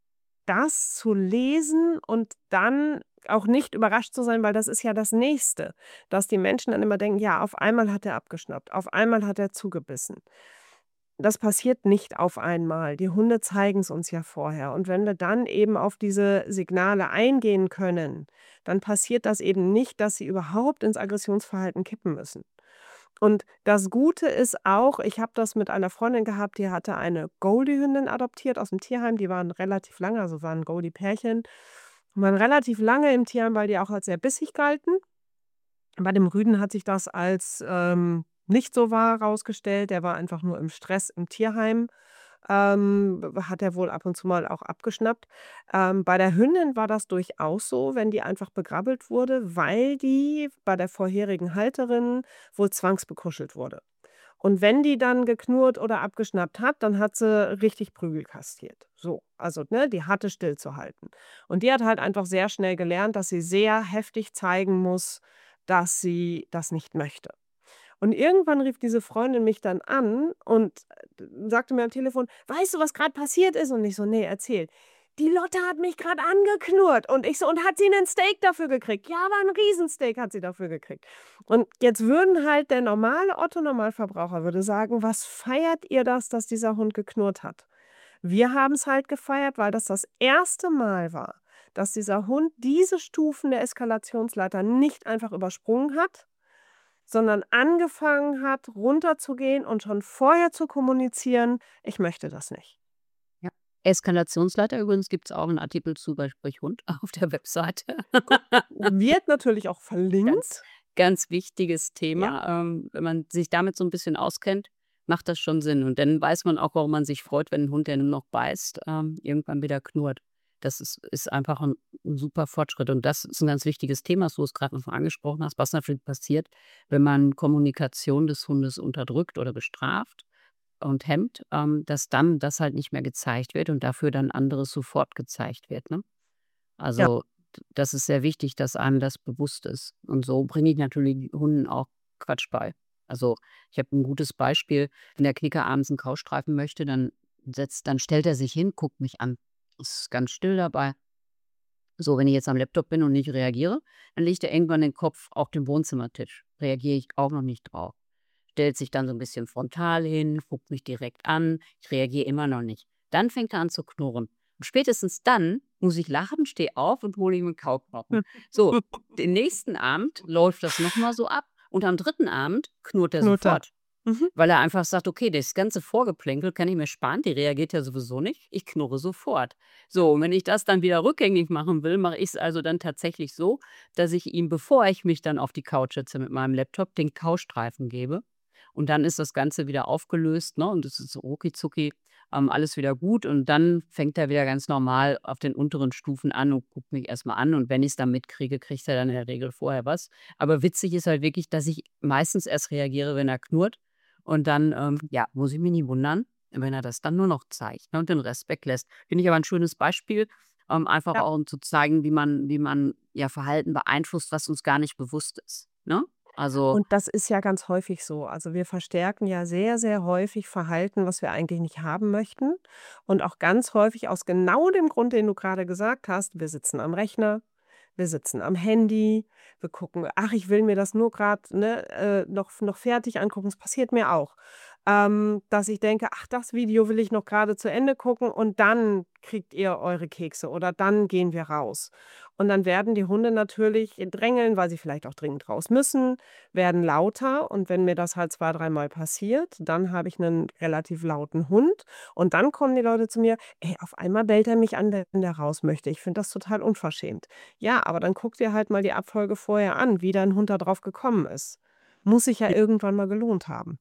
[SPEAKER 1] das zu lesen und dann auch nicht überrascht zu sein, weil das ist ja das Nächste, dass die Menschen dann immer denken: „Ja, auf einmal hat er abgeschnappt, auf einmal hat er zugebissen.“ Das passiert nicht auf einmal. Die Hunde zeigen's uns ja vorher. Und wenn wir dann eben auf diese Signale eingehen können, dann passiert das eben nicht, dass sie überhaupt ins Aggressionsverhalten kippen müssen. Und das Gute ist auch, ich habe das mit einer Freundin gehabt, die hatte eine Goldie-Hündin adoptiert aus'm Tierheim. Die waren relativ lange also waren Goldie-Pärchen, waren relativ lange im Tierheim, weil die auch als sehr bissig galten. Bei dem Rüden hat sich das als, ähm, nicht so wahr rausgestellt. Der war einfach nur im Stress im Tierheim, ähm, w hat er wohl ab und zu mal auch abgeschnappt. Ähm, bei der Hündin war das durchaus so, wenn die einfach begrabbelt wurde, weil die bei der vorherigen Halterin wohl zwangsbekuschelt wurde. Und wenn die dann geknurrt oder abgeschnappt hat, dann hat sie richtig Prügel kassiert. So, also, ne, die hatte stillzuhalten. Und die hat halt einfach sehr schnell gelernt, dass sie sehr heftig zeigen muss, dass sie das nicht möchte. Und irgendwann rief diese Freundin mich dann an und, äh, sagte mir am Telefon: „Weißt du, was grad passiert ist?“ Und ich so: „Ne, erzähl.“ „Die Lotte hat mich grad angeknurrt.“ Und ich so: „Und hat sie 'nen Steak dafür gekriegt?“ „Ja, aber 'n Riesensteak hat sie dafür gekriegt.“ Und jetzt würden halt der normale Otto-Normalverbraucher würde sagen: „Was feiert ihr das, dass dieser Hund geknurrt hat?“ Wir haben's halt gefeiert, weil das das erste Mal war, dass dieser Hund diese Stufen der Eskalationsleiter nicht einfach übersprungen hat, sondern angefangen hat, runterzugehen und schon vorher zu kommunizieren: „Ich möchte das nicht.“
[SPEAKER 2] Ja. Eskalationsleiter übrigens gibt's auch 'n Artikel zu bei Sprich-Hund auf der Webseite.
[SPEAKER 1] Wird natürlich auch
[SPEAKER 2] Ganz,
[SPEAKER 1] verlinkt.
[SPEAKER 2] ganz wichtiges
[SPEAKER 1] Ja.
[SPEAKER 2] Thema. Ähm, wenn man sich damit so 'n bisschen auskennt, macht das schon Sinn. Und dann weiß man auch, warum man sich freut, wenn 'n Hund, der nur noch beißt, ähm, irgendwann wieder knurrt. Das ist ist einfach 'n 'n super Fortschritt. Und das ist 'n ganz wichtiges Thema, was du es grad noch mal angesprochen hast, was natürlich passiert, wenn man Kommunikation des Hundes unterdrückt oder bestraft und hemmt, ähm, dass dann das halt nicht mehr gezeigt wird und dafür dann anderes sofort gezeigt wird, ne?
[SPEAKER 1] Ja.
[SPEAKER 2] Also, d das ist sehr wichtig, dass einem das bewusst ist. Und so bringe ich natürlich Hunden auch Quatsch bei. Also, ich habe 'n gutes Beispiel, wenn der Knicker abends 'n Kaustreifen möchte, dann setzt dann stellt er sich hin, guckt mich an, ist ganz still dabei. So, wenn ich jetzt am Laptop bin und nicht reagiere, dann legt er irgendwann den Kopf auf den Wohnzimmertisch. Reagiere ich auch noch nicht drauf. Stellt sich dann so 'n bisschen frontal hin, guckt mich direkt an. Ich reagiere immer noch nicht. Dann fängt er an zu knurren. Und spätestens dann muss ich lachen, stehe auf und hole ihm 'n Kauknochen. So, den nächsten Abend läuft das noch mal so ab und am dritten Abend knurrt er
[SPEAKER 1] Knurrt er.
[SPEAKER 2] sofort,
[SPEAKER 1] Mhm.
[SPEAKER 2] weil er einfach sagt: „Okay, das ganze Vorgeplänkel kann ich mir sparen, die reagiert ja sowieso nicht. Ich knurre sofort.“ So, und wenn ich das dann wieder rückgängig machen will, mache ich's also dann tatsächlich so, dass ich ihm, bevor ich mich dann auf die Couch setze mit meinem Laptop, den Kaustreifen gebe. Und dann ist das Ganze wieder aufgelöst, ne, und es ist so rucki-zucki, ähm, alles wieder gut. Und dann fängt er wieder ganz normal auf den unteren Stufen an und guckt mich erst mal an. Und wenn ich's dann mitkriege, kriegt er dann in der Regel vorher was. Aber witzig ist halt wirklich, dass ich meistens erst reagiere, wenn er knurrt. Und dann, ähm, ja, muss ich mich nicht wundern, wenn er das dann nur noch zeigt, ne, und den Rest weglässt. Finde ich aber 'n schönes Beispiel, ähm, einfach
[SPEAKER 1] Ja.
[SPEAKER 2] auch, um zu zeigen, wie man wie man, ja, Verhalten beeinflusst, was uns gar nicht bewusst ist, ne? Also
[SPEAKER 1] Und das ist ja ganz häufig so. Also, wir verstärken ja sehr, sehr häufig Verhalten, was wir eigentlich nicht haben möchten. Und auch ganz häufig aus genau dem Grund, den du grade gesagt hast. Wir sitzen am Rechner, wir sitzen am Handy, wir gucken ach, ich will mir das nur grad, ne, äh, noch noch fertig angucken. Das passiert mir auch, ähm, dass ich denke: „Ach, das Video will ich noch grade zu Ende gucken und dann kriegt ihr eure Kekse oder dann gehen wir raus.“ Und dann werden die Hunde natürlich drängeln, weil sie vielleicht auch dringend raus müssen, werden lauter. Und wenn mir das halt zwei, dreimal passiert, dann habe ich 'nen relativ lauten Hund. Und dann kommen die Leute zu mir: „Ey, auf einmal bellt er mich an, wenn der raus möchte. Ich finde das total unverschämt.“ Ja, aber dann guck dir halt mal die Abfolge vorher an, wie dein Hund da drauf gekommen ist. Muss sich ja irgendwann mal gelohnt haben.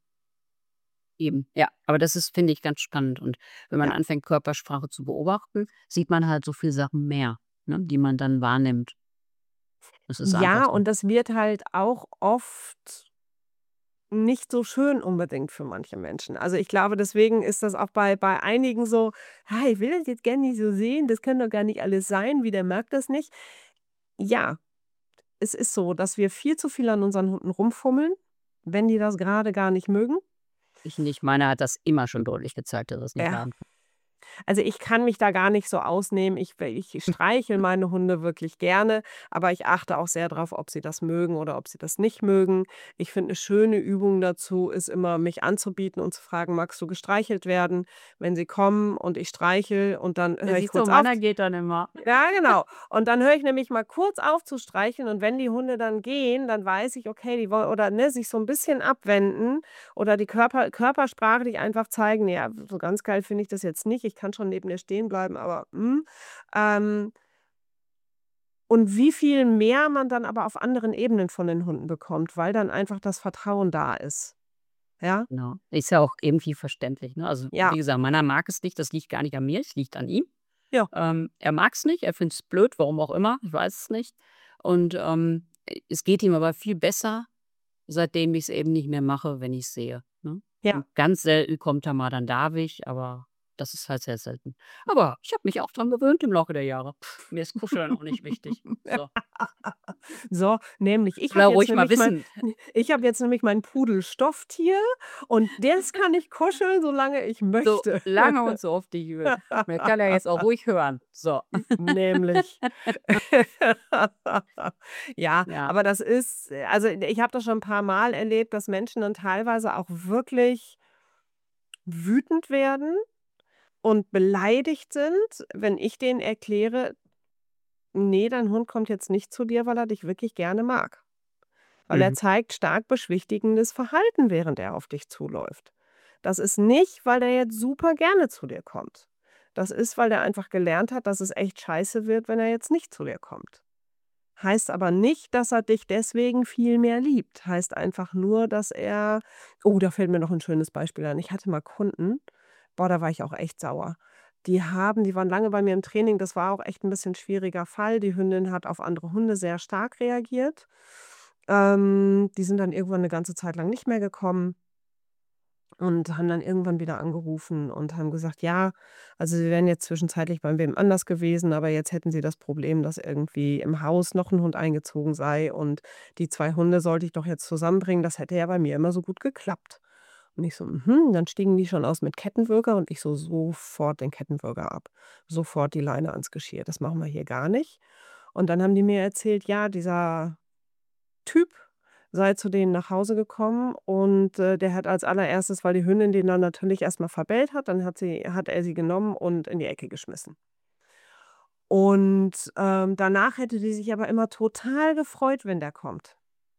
[SPEAKER 2] Eben, ja. Aber das ist, finde ich, ganz spannend. Und wenn man
[SPEAKER 1] Ja.
[SPEAKER 2] anfängt, Körpersprache zu beobachten, sieht man halt so viel Sachen mehr, ne, die man dann wahrnimmt. Das ist einfach
[SPEAKER 1] Ja,
[SPEAKER 2] so.
[SPEAKER 1] und das wird halt auch oft nicht so schön unbedingt für manche Menschen. Also, ich glaube, deswegen ist das auch bei bei einigen so: „Ah, ich will das jetzt gar nicht so sehen, das kann doch gar nicht alles sein, wie der mag das nicht.“ Ja, es ist so, dass wir viel zu viel an unseren Hunden rumfummeln, wenn die das grade gar nicht mögen.
[SPEAKER 2] Ich nicht. Meiner hat das immer schon deutlich gezeigt, dass er's nicht
[SPEAKER 1] Ja.
[SPEAKER 2] leiden kann.
[SPEAKER 1] Also, ich kann mich da gar nicht so ausnehmen. Ich we ich streichele meine Hunde wirklich gerne, aber ich achte auch sehr drauf, ob sie das mögen oder ob sie das nicht mögen. Ich finde, 'ne schöne Übung dazu ist immer, mich anzubieten und zu fragen: „Magst du gestreichelt werden?“ Wenn sie kommen und ich streichele und dann
[SPEAKER 2] Ja,
[SPEAKER 1] höre ich
[SPEAKER 2] siehst du,
[SPEAKER 1] kurz auf
[SPEAKER 2] meiner geht dann immer.
[SPEAKER 1] ja, genau. Und dann höre ich nämlich mal kurz auf zu streicheln und wenn die Hunde dann gehen, dann weiß ich, okay, die woll oder, ne, sich so 'n bisschen abwenden oder die Körper körpersprachlich einfach zeigen: „Ne, ja, so ganz geil finde ich das jetzt nicht. Ich kann schon neben dir stehen bleiben, aber, hm“ Ähm und wie viel mehr man dann aber auf anderen Ebenen von den Hunden bekommt, weil dann einfach das Vertrauen da ist. Ja?
[SPEAKER 2] Genau. Ist ja auch irgendwie verständlich, ne? Also,
[SPEAKER 1] Ja.
[SPEAKER 2] wie gesagt, meiner mag es nicht, das liegt gar nicht an mir, es liegt an ihm.
[SPEAKER 1] Ja.
[SPEAKER 2] Ähm, er mag's nicht, er find's blöd, warum auch immer, ich weiß es nicht. Und, ähm, äh, es geht ihm aber viel besser, seitdem ich's eben nicht mehr mache, wenn ich's sehe, ne?
[SPEAKER 1] Ja.
[SPEAKER 2] Und ganz selten kommt er mal, dann darf ich, aber das ist halt sehr selten. Aber ich habe mich auch dran gewöhnt im Laufe der Jahre. Mir ist Kuscheln auch nicht wichtig. So.
[SPEAKER 1] So, nämlich, ich
[SPEAKER 2] Soll er
[SPEAKER 1] habe jetzt
[SPEAKER 2] ruhig mal
[SPEAKER 1] nämlich mein
[SPEAKER 2] wissen.
[SPEAKER 1] ich habe jetzt nämlich mein Pudelstofftier und das kann ich kuscheln, solange ich
[SPEAKER 2] So
[SPEAKER 1] möchte.
[SPEAKER 2] lange und so oft ich will. Das kann er jetzt auch ruhig hören. So.
[SPEAKER 1] Nämlich. Ja,
[SPEAKER 2] Ja.
[SPEAKER 1] aber das ist also, ich habe das schon 'n paarmal erlebt, dass Menschen dann teilweise auch wirklich wütend werden und beleidigt sind, wenn ich denen erkläre: „Ne, dein Hund kommt jetzt nicht zu dir, weil er dich wirklich gerne mag. Weil er
[SPEAKER 2] Mhm.
[SPEAKER 1] zeigt stark beschwichtigendes Verhalten, während er auf dich zuläuft. Das ist nicht, weil der jetzt super gerne zu dir kommt. Das ist, weil der einfach gelernt hat, dass es echt scheiße wird, wenn er jetzt nicht zu dir kommt. Heißt aber nicht, dass er dich deswegen viel mehr liebt. Heißt einfach nur, dass er“ Oh, da fällt mir noch 'n schönes Beispiel ein. Ich hatte mal Kunden, boah, da war ich auch echt sauer. Die haben die waren lange bei mir im Training, das war auch echt 'n bisschen schwieriger Fall. Die Hündin hat auf andere Hunde sehr stark reagiert. Ähm, die sind dann irgendwann 'ne ganze Zeit lang nicht mehr gekommen und haben dann irgendwann wieder angerufen und haben gesagt: „Ja, also, sie wären jetzt zwischenzeitlich bei wem anders gewesen, aber jetzt hätten sie das Problem, dass irgendwie im Haus noch 'n Hund eingezogen sei und die zwei Hunde sollte ich doch jetzt zusammenbringen. Das hätte ja bei mir immer so gut geklappt.“ Und ich so: „Mhm.“ Dann stiegen die schon aus mit Kettenwürger und ich so: „Sofort den Kettenwürger ab. Sofort die Leine ans Geschirr. Das machen wir hier gar nicht.“ Und dann haben die mir erzählt, ja, dieser Typ sei zu denen nach Hause gekommen und, äh, der hat als Allererstes weil die Hündin den dann natürlich erst mal verbellt hat, dann hat sie hat er sie genommen und in die Ecke geschmissen. Und, ähm, danach hätte die sich aber immer total gefreut, wenn der kommt.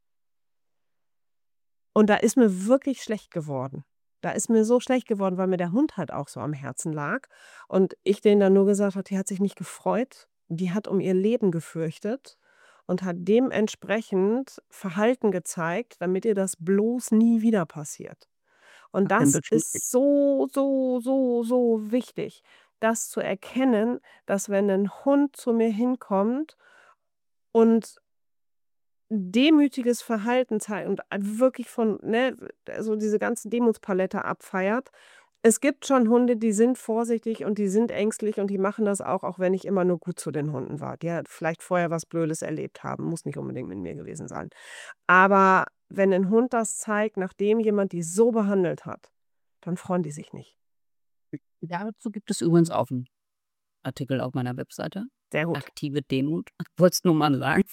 [SPEAKER 1] Und da ist mir wirklich schlecht geworden. Da ist mir so schlecht geworden, weil mir der Hund halt auch so am Herzen lag und ich denen dann nur gesagt habe: „Die hat sich nicht gefreut. Die hat um ihr Leben gefürchtet und hat dementsprechend Verhalten gezeigt, damit ihr das bloß nie wieder passiert.“ Und das ist so, so, so, so wichtig, das zu erkennen, dass wenn 'nen Hund zu mir hinkommt und demütiges Verhalten zei und wirklich von ne, so diese ganze Demutspalette abfeiert. Es gibt schon Hunde, die sind vorsichtig und die sind ängstlich und die machen das auch, auch wenn ich immer nur gut zu den Hunden war, die halt vielleicht vorher was Blödes erlebt haben, muss nicht unbedingt mit mir gewesen sein. Aber wenn 'nen Hund das zeigt, nachdem jemand die so behandelt hat, dann freuen die sich nicht.
[SPEAKER 2] Dazu gibt es übrigens auch 'n Artikel auf meiner Webseite.
[SPEAKER 1] Sehr gut.
[SPEAKER 2] Aktive Demut. Wollte es nur mal sagen.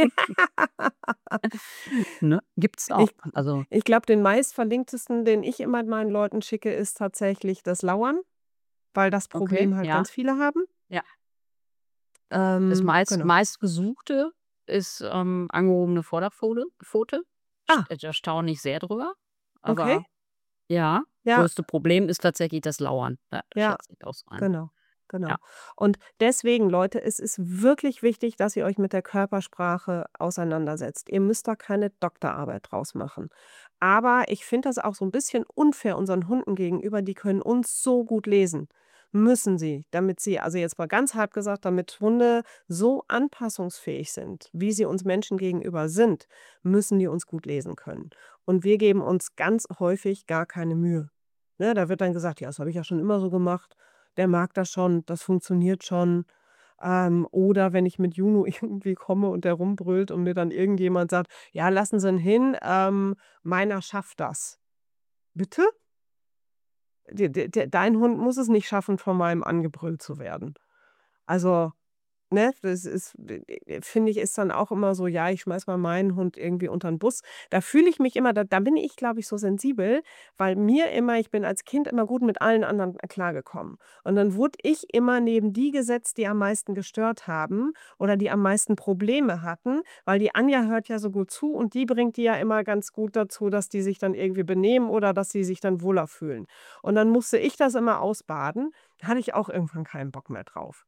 [SPEAKER 2] Ne? Gibt's auch.
[SPEAKER 1] Ich
[SPEAKER 2] Also
[SPEAKER 1] ich glaube, den meistverlinktesten, den ich immer meinen Leuten schicke, ist tatsächlich das Lauern, weil das
[SPEAKER 2] Okay,
[SPEAKER 1] Problem halt
[SPEAKER 2] ja.
[SPEAKER 1] ganz viele haben.
[SPEAKER 2] Ja. Das
[SPEAKER 1] Ähm,
[SPEAKER 2] meist
[SPEAKER 1] genau.
[SPEAKER 2] meistgesuchte ist, ähm, angehobene Vorderpfote Pfote. St
[SPEAKER 1] Ah.
[SPEAKER 2] da staune ich sehr drüber.
[SPEAKER 1] Okay.
[SPEAKER 2] Aber ja,
[SPEAKER 1] Ja.
[SPEAKER 2] größte Problem ist tatsächlich das Lauern. Ja, das
[SPEAKER 1] Ja,
[SPEAKER 2] schätze ich auch so ein.
[SPEAKER 1] genau, genau.
[SPEAKER 2] Ja.
[SPEAKER 1] Und deswegen, Leute, es ist wirklich wichtig, dass ihr euch mit der Körpersprache auseinandersetzt. Ihr müsst da keine Doktorarbeit draus machen. Aber ich finde das auch so 'n bisschen unfair unseren Hunden gegenüber, die können uns so gut lesen. müssen sie, damit sie also jetzt mal ganz hart gesagt, damit Hunde so anpassungsfähig sind, wie sie uns Menschen gegenüber sind, müssen die uns gut lesen können. Und wir geben uns ganz häufig gar keine Mühe. Ne, da wird dann gesagt: „Ja, das habe ich ja schon immer so gemacht. Der mag das schon, das funktioniert schon.“ Ähm, oder wenn ich mit Juno irgendwie komme und der rumbrüllt und mir dann irgendjemand sagt: „Ja, lassen Sie ihn hin, ähm, meiner schafft das.“ Bitte? D d d dein Hund muss es nicht schaffen, von meinem angebrüllt zu werden. Also, ne, das ist äh, finde ich, ist dann auch immer so: „Ja, ich schmeiß mal meinen Hund irgendwie unter 'n Bus.“ Da fühle ich mich immer da da bin ich, glaube ich, so sensibel, weil mir immer ich bin als Kind immer gut mit allen anderen klargekommen. Und dann wurde ich immer neben die gesetzt, die am meisten gestört haben oder die am meisten Probleme hatten, weil die Anja hört ja so gut zu und die bringt die ja immer ganz gut dazu, dass die sich dann irgendwie benehmen oder dass sie sich dann wohler fühlen. Und dann musste ich das immer ausbaden. Da hatte ich auch irgendwann keinen Bock mehr drauf.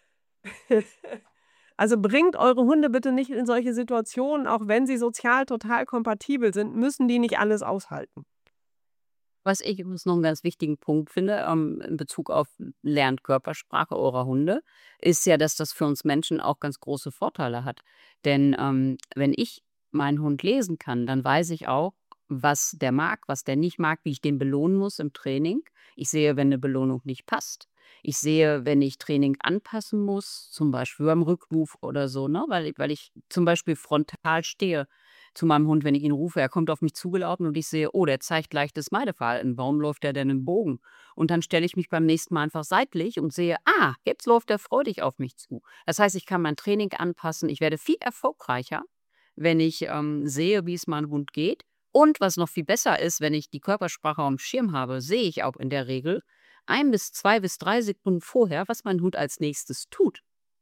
[SPEAKER 1] Also, bringt eure Hunde bitte nicht in solche Situationen, auch wenn sie sozial total kompatibel sind, müssen die nicht alles aushalten.
[SPEAKER 2] Was ich übrigens noch 'n ganz wichtigen Punkt finde, ähm, in Bezug auf Lernkörpersprache eurer Hunde, ist ja, dass das für uns Menschen auch ganz große Vorteile hat. Denn, ähm, wenn ich meinen Hund lesen kann, dann weiß ich auch, was der mag, was der nicht mag, wie ich den belohnen muss im Training. Ich sehe, wenn 'ne Belohnung nicht passt. Ich sehe, wenn ich Training anpassen muss, zum Beispiel beim Rückruf oder so, ne, weil i weil ich zum Beispiel frontal stehe zu meinem Hund, wenn ich ihn rufe. Er kommt auf mich zugelaufen und ich sehe: „Oh, der zeigt leichtes Meideverhalten. Warum läuft der denn im Bogen?“ Und dann stelle ich mich beim nächsten Mal einfach seitlich und sehe: „Ah, jetzt läuft er freudig auf mich zu.“ Das heißt, ich kann mein Training anpassen. Ich werde viel erfolgreicher, wenn ich, ähm, sehe, wie's meinem Hund geht. Und was noch viel besser ist, wenn ich die Körpersprache aufm Schirm habe, sehe ich auch in der Regel ein bis zwei bis drei Sekunden vorher, was mein Hund als Nächstes tut.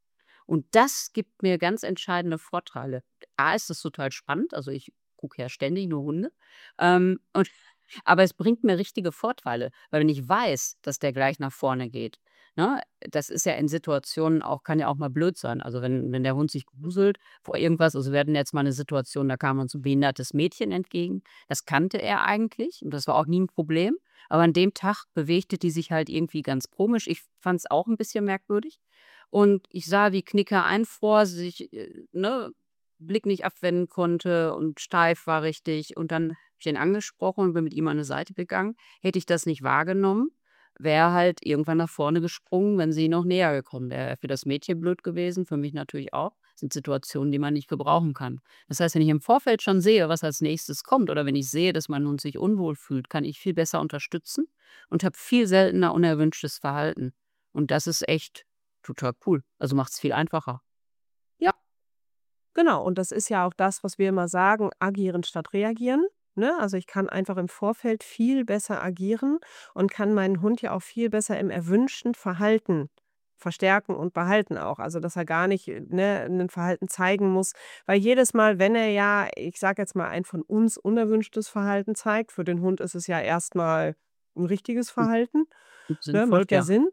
[SPEAKER 2] Und das gibt mir ganz entscheidende Vorteile. A ist das total spannend, also ich gucke ja ständig nur Hunde, ähm, und aber es bringt mir richtige Vorteile, weil wenn ich weiß, dass der gleich nach vorne geht, ne? Das ist ja in Situationen auch kann ja auch mal blöd sein. Also, wenn wenn der Hund sich gruselt vor irgendwas also, wir hatten jetzt mal 'ne Situation, da kam uns 'n behindertes Mädchen entgegen. Das kannte er eigentlich und das war auch nie 'n Problem. Aber an dem Tag bewegte die sich halt irgendwie ganz komisch. Ich fand's auch 'n bisschen merkwürdig. Und ich sah, wie Knicker einfror, sich, äh, ne, Blick nicht abwenden konnte und steif war richtig. Und dann habe ich ihn angesprochen und bin mit ihm an 'ne Seite gegangen. Hätte ich das nicht wahrgenommen, wäre er halt irgendwann nach vorne gesprungen, wenn sie noch näher gekommen wäre. Für das Mädchen blöd gewesen, für mich natürlich auch. Sind Situationen, die man nicht gebrauchen kann. Das heißt, wenn ich im Vorfeld schon sehe, was als Nächstes kommt oder wenn ich sehe, dass mein Hund sich unwohl fühlt, kann ich viel besser unterstützen und habe viel seltener unerwünschtes Verhalten. Und das ist echt total cool. Also, macht's viel einfacher.
[SPEAKER 1] Ja. Genau, und das ist ja auch das, was wir immer sagen, agieren statt reagieren, ne? Also, ich kann einfach im Vorfeld viel besser agieren und kann meinen Hund ja auch viel besser im erwünschten Verhalten verstärken und behalten auch. Also, dass er gar nicht, äh, ne, 'nen Verhalten zeigen muss. Weil jedes Mal, wenn er ja, ich sage jetzt mal, ein von uns unerwünschtes Verhalten zeigt, für den Hund ist es ja erst mal 'n richtiges
[SPEAKER 2] Hm.
[SPEAKER 1] Verhalten, ne,
[SPEAKER 2] Sinnvoll,
[SPEAKER 1] macht ja
[SPEAKER 2] ja.
[SPEAKER 1] Sinn,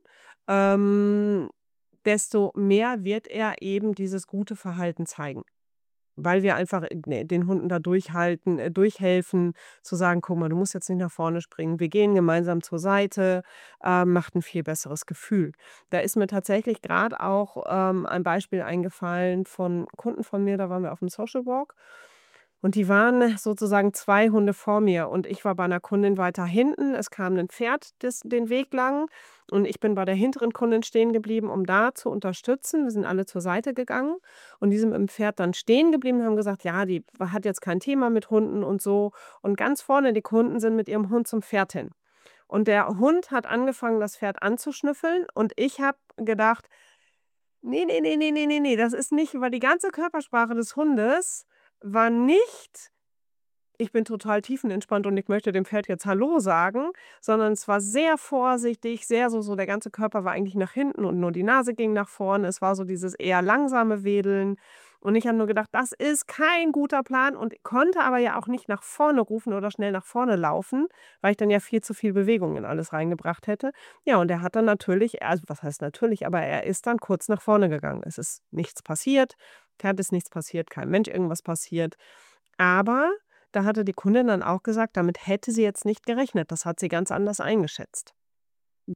[SPEAKER 1] ähm, desto mehr wird er eben dieses gute Verhalten zeigen. Weil wir einfach, äh, ne, den Hunden da durchhalten äh, durchhelfen, zu sagen: „Guck mal, du musst jetzt nicht nach vorne springen. Wir gehen gemeinsam zur Seite“, ähm, macht 'n viel besseres Gefühl. Da ist mir tatsächlich grad auch, ähm, ein Beispiel eingefallen von Kunden von mir, da waren wir auf'm Social Walk und die waren sozusagen zwei Hunde vor mir und ich war bei 'ner Kundin weiter hinten. Es kam 'nen Pferd das den Weg lang und ich bin bei der hinteren Kundin stehen geblieben, um da zu unterstützen. Wir sind alle zur Seite gegangen und die sind mit'm Pferd dann stehen geblieben und haben gesagt: „Ja, die w hat jetzt kein Thema mit Hunden und so.“ Und ganz vorne die Kunden sind mit ihrem Hund zum Pferd hin. Und der Hund hat angefangen, das Pferd anzuschnüffeln und ich habe gedacht: „Ne, ne, ne, ne, ne, ne, ne, das ist nicht“ weil die ganze Körpersprache des Hundes war nicht: „Ich bin total tiefenentspannt und ich möchte dem Pferd jetzt hallo sagen“, sondern es war sehr vorsichtig, sehr so so der ganze Körper war eigentlich nach hinten und nur die Nase ging nach vorne. Es war so dieses eher langsame Wedeln. Und ich habe nur gedacht: „Das ist kein guter Plan“ und konnte aber ja auch nicht nach vorne rufen oder schnell nach vorne laufen, weil ich dann ja viel zu viel Bewegung in alles reingebracht hätte. Ja, und er hat dann natürlich also, was heißt natürlich, aber er ist dann kurz nach vorne gegangen. Es ist nichts passiert. Pferd ist nichts passiert, keinem Mensch irgendwas passiert. Aber da hatte die Kundin dann auch gesagt, damit hätte sie jetzt nicht gerechnet. Das hat sie ganz anders eingeschätzt.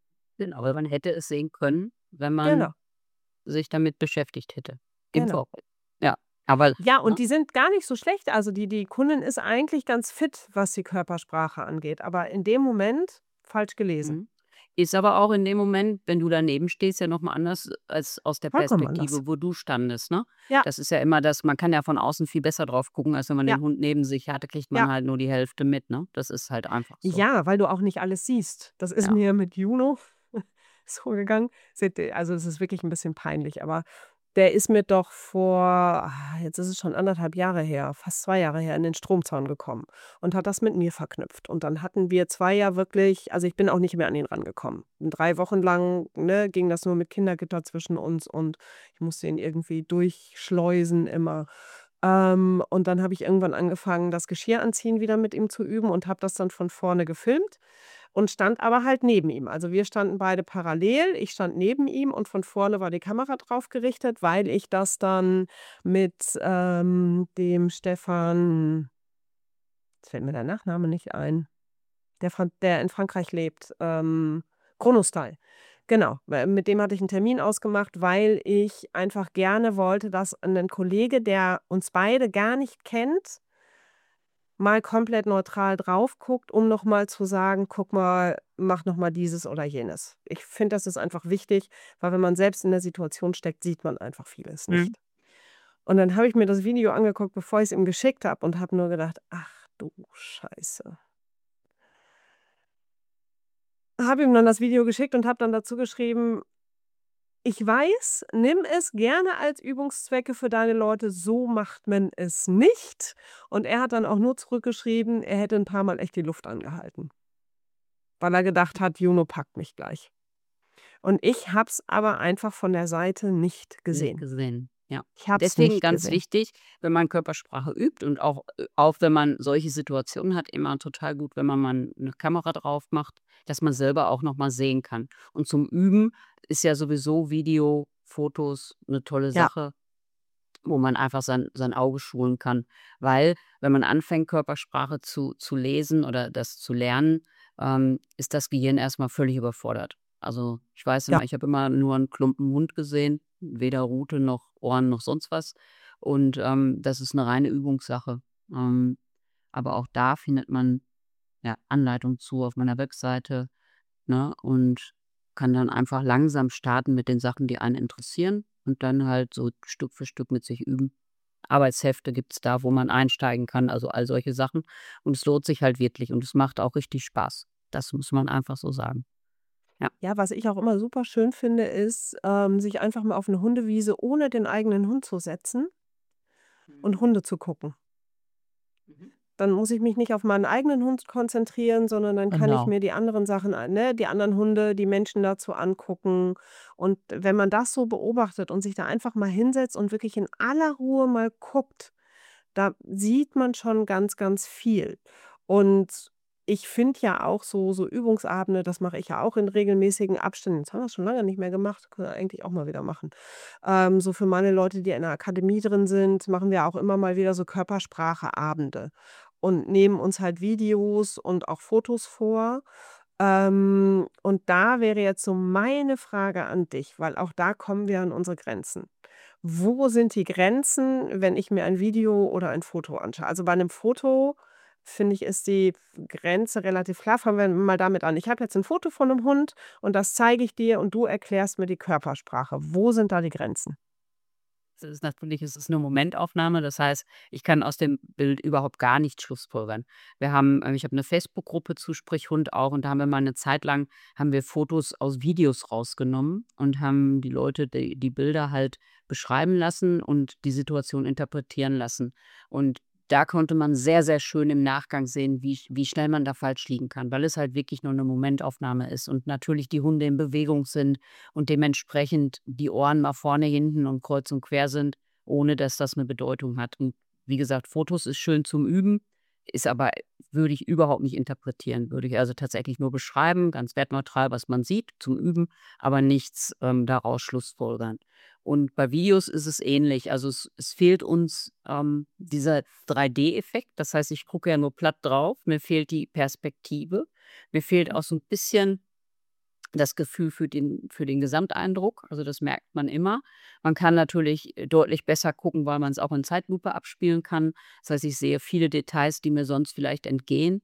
[SPEAKER 2] Genau, aber man hätte es sehen können, wenn man
[SPEAKER 1] Genau,
[SPEAKER 2] sich damit beschäftigt hätte im
[SPEAKER 1] genau.
[SPEAKER 2] Vorfeld. Ja, aber
[SPEAKER 1] Ja, und
[SPEAKER 2] ne?
[SPEAKER 1] die sind gar nicht so schlecht. Also, die die Kundin ist eigentlich ganz fit, was die Körpersprache angeht, aber in dem Moment falsch gelesen.
[SPEAKER 2] Mhm. Ist aber auch in dem Moment, wenn du daneben stehst, ja noch mal anders als aus der
[SPEAKER 1] Vollkommen anders.
[SPEAKER 2] Perspektive, wo du standest, ne?
[SPEAKER 1] Ja,
[SPEAKER 2] Das ist ja immer das, man kann ja von außen viel besser drauf gucken, als wenn man
[SPEAKER 1] ja,
[SPEAKER 2] den Hund neben sich hat, kriegt man
[SPEAKER 1] ja.
[SPEAKER 2] halt nur die Hälfte mit, ne? Das ist halt einfach so.
[SPEAKER 1] Ja, weil du auch nicht alles siehst. Das ist
[SPEAKER 2] Ja.
[SPEAKER 1] mir mit Juno so gegangen. Seht ihr, also, es ist wirklich 'n bisschen peinlich, aber der ist mir doch vor ah, jetzt ist es schon anderthalb Jahre her, fast zwei Jahre her, in den Stromzaun gekommen und hat das mit mir verknüpft. Und dann hatten wir zwei ja wirklich, also, ich bin auch nicht mehr an ihn rangekommen. Und drei Wochen lang, ne, ging das nur mit Kindergitter zwischen uns und ich musste ihn irgendwie durchschleusen immer. Ähm, und dann habe ich irgendwann angefangen, das Geschirr anziehen wieder mit ihm zu üben und habe das dann von vorne gefilmt und stand aber halt neben ihm. Also, wir standen beide parallel. Ich stand neben ihm und von vorne war die Kamera drauf gerichtet, weil ich das dann mit, ähm, dem Stefan, jetzt fällt mir der Nachname nicht ein, der Fran der in Frankreich lebt, ähm, Chronostal. Genau, weil mit dem hatte ich 'n Termin ausgemacht, weil ich einfach gerne wollte, dass 'nen Kollege, der uns beide gar nicht kennt, mal komplett neutral drauf guckt, um noch mal zu sagen: „Guck mal, mach noch mal dieses oder jenes.“ Ich finde, das ist einfach wichtig, weil wenn man selbst in der Situation steckt, sieht man einfach vieles
[SPEAKER 2] Mhm.
[SPEAKER 1] nicht. Und dann habe ich mir das Video angeguckt, bevor ich's ihm geschickt habe und habe nur gedacht: „Ach du Scheiße.“ Habe ihm dann das Video geschickt und habe dann dazu geschrieben: „Ich weiß, nimm es gerne als Übungszwecke für deine Leute, so macht man es nicht.“ Und er hat dann auch nur zurückgeschrieben, er hätte 'n paarmal echt die Luft angehalten, weil er gedacht hat, Juno packt mich gleich. Und ich habe es aber einfach von der Seite nicht
[SPEAKER 2] Nicht
[SPEAKER 1] gesehen.
[SPEAKER 2] gesehen, ja.
[SPEAKER 1] Ich habe es
[SPEAKER 2] Deswegen
[SPEAKER 1] nicht
[SPEAKER 2] ganz
[SPEAKER 1] gesehen.
[SPEAKER 2] wichtig, wenn man Körpersprache übt und auch äh, auch wenn man solche Situationen hat, immer total gut, wenn man mal 'ne Kamera drauf macht, dass man selber auch noch mal sehen kann. Und zum Üben ist ja sowieso Video, Fotos 'ne tolle
[SPEAKER 1] Ja,
[SPEAKER 2] Sache, wo man einfach sein sein Auge schulen kann. Weil, wenn man anfängt, Körpersprache zu zu lesen oder das zu lernen, ähm, ist das Gehirn erst mal völlig überfordert. Also, ich weiß
[SPEAKER 1] ja,
[SPEAKER 2] immer, ich habe immer nur 'n Klumpen Mund gesehen, weder Rute noch Ohren noch sonst was. Und, ähm, das ist 'ne reine Übungssache. Ähm, aber auch da findet man, ja, Anleitung zu auf meiner Webseite, ne, und kann dann einfach langsam starten mit den Sachen, die einen interessieren und dann halt so Stück für Stück mit sich üben. Arbeitshefte gibt's da, wo man einsteigen kann, also all solche Sachen. Und es lohnt sich halt wirklich und es macht auch richtig Spaß. Das muss man einfach so sagen. Ja.
[SPEAKER 1] ja, was ich auch immer super schön finde, ist, ähm, sich einfach mal auf 'ne Hundewiese ohne den eigenen Hund zu setzen und
[SPEAKER 2] Mhm.
[SPEAKER 1] Hunde zu gucken.
[SPEAKER 2] Mhm.
[SPEAKER 1] Dann muss ich mich nicht auf meinen eigenen Hund konzentrieren, sondern dann kann ich
[SPEAKER 2] Genau.
[SPEAKER 1] mir die anderen Sachen an ne, die anderen Hunde, die Menschen dazu angucken. Und wenn man das so beobachtet und sich da einfach mal hinsetzt und wirklich in aller Ruhe mal guckt, da sieht man schon ganz, ganz viel. Und ich finde ja auch so so Übungsabende, das mache ich ja auch in regelmäßigen Abständen. Jetzt haben wir's schon lange nicht mehr gemacht, können wir eigentlich auch mal wieder machen. Ähm, so für meine Leute, die in der Akademie drin sind, machen wir auch immer mal wieder so Körpersprache-Abende und nehmen uns halt Videos und auch Fotos vor. Ähm, und da wäre jetzt so meine Frage an dich, weil auch da kommen wir an unsere Grenzen. Wo sind die Grenzen, wenn ich mir ein Video oder ein Foto anschaue? Also, bei 'nem Foto, finde ich, ist die Grenze relativ klar. Fangen wir mal damit an. Ich habe jetzt 'n Foto von 'nem Hund und das zeige ich dir und du erklärst mir die Körpersprache. Wo sind da die Grenzen?
[SPEAKER 2] Es ist natürlich es ist 'ne Momentaufnahme, das heißt, ich kann aus dem Bild überhaupt gar nicht schlussfolgern. Wir haben äh, ich habe 'ne Facebook-Gruppe zu Sprich Hund auch und da haben wir mal 'ne Zeit lang haben wir Fotos aus Videos rausgenommen und haben die Leute die die Bilder halt beschreiben lassen und die Situation interpretieren lassen. Und da konnte man sehr, sehr schön im Nachgang sehen, wie sch wie schnell man da falsch liegen kann, weil es halt wirklich nur 'ne Momentaufnahme ist und natürlich die Hunde in Bewegung sind und dementsprechend die Ohren mal vorne, hinten und kreuz und quer sind, ohne dass das 'ne Bedeutung hat. Und wie gesagt, Fotos ist schön zum Üben, ist aber würde ich überhaupt nicht interpretieren. Würde ich also tatsächlich nur beschreiben, ganz wertneutral, was man sieht zum Üben, aber nichts, ähm, daraus schlussfolgern. Und bei Videos ist es ähnlich. Also, es es fehlt uns, ähm, dieser drei D-Effekt. Das heißt, ich gucke ja nur platt drauf. Mir fehlt die Perspektive. Mir fehlt auch so 'n bisschen das Gefühl für den für den Gesamteindruck. Also, das merkt man immer. Man kann natürlich äh, deutlich besser gucken, weil man es auch in Zeitlupe abspielen kann. Das heißt, ich sehe viele Details, die mir sonst vielleicht entgehen.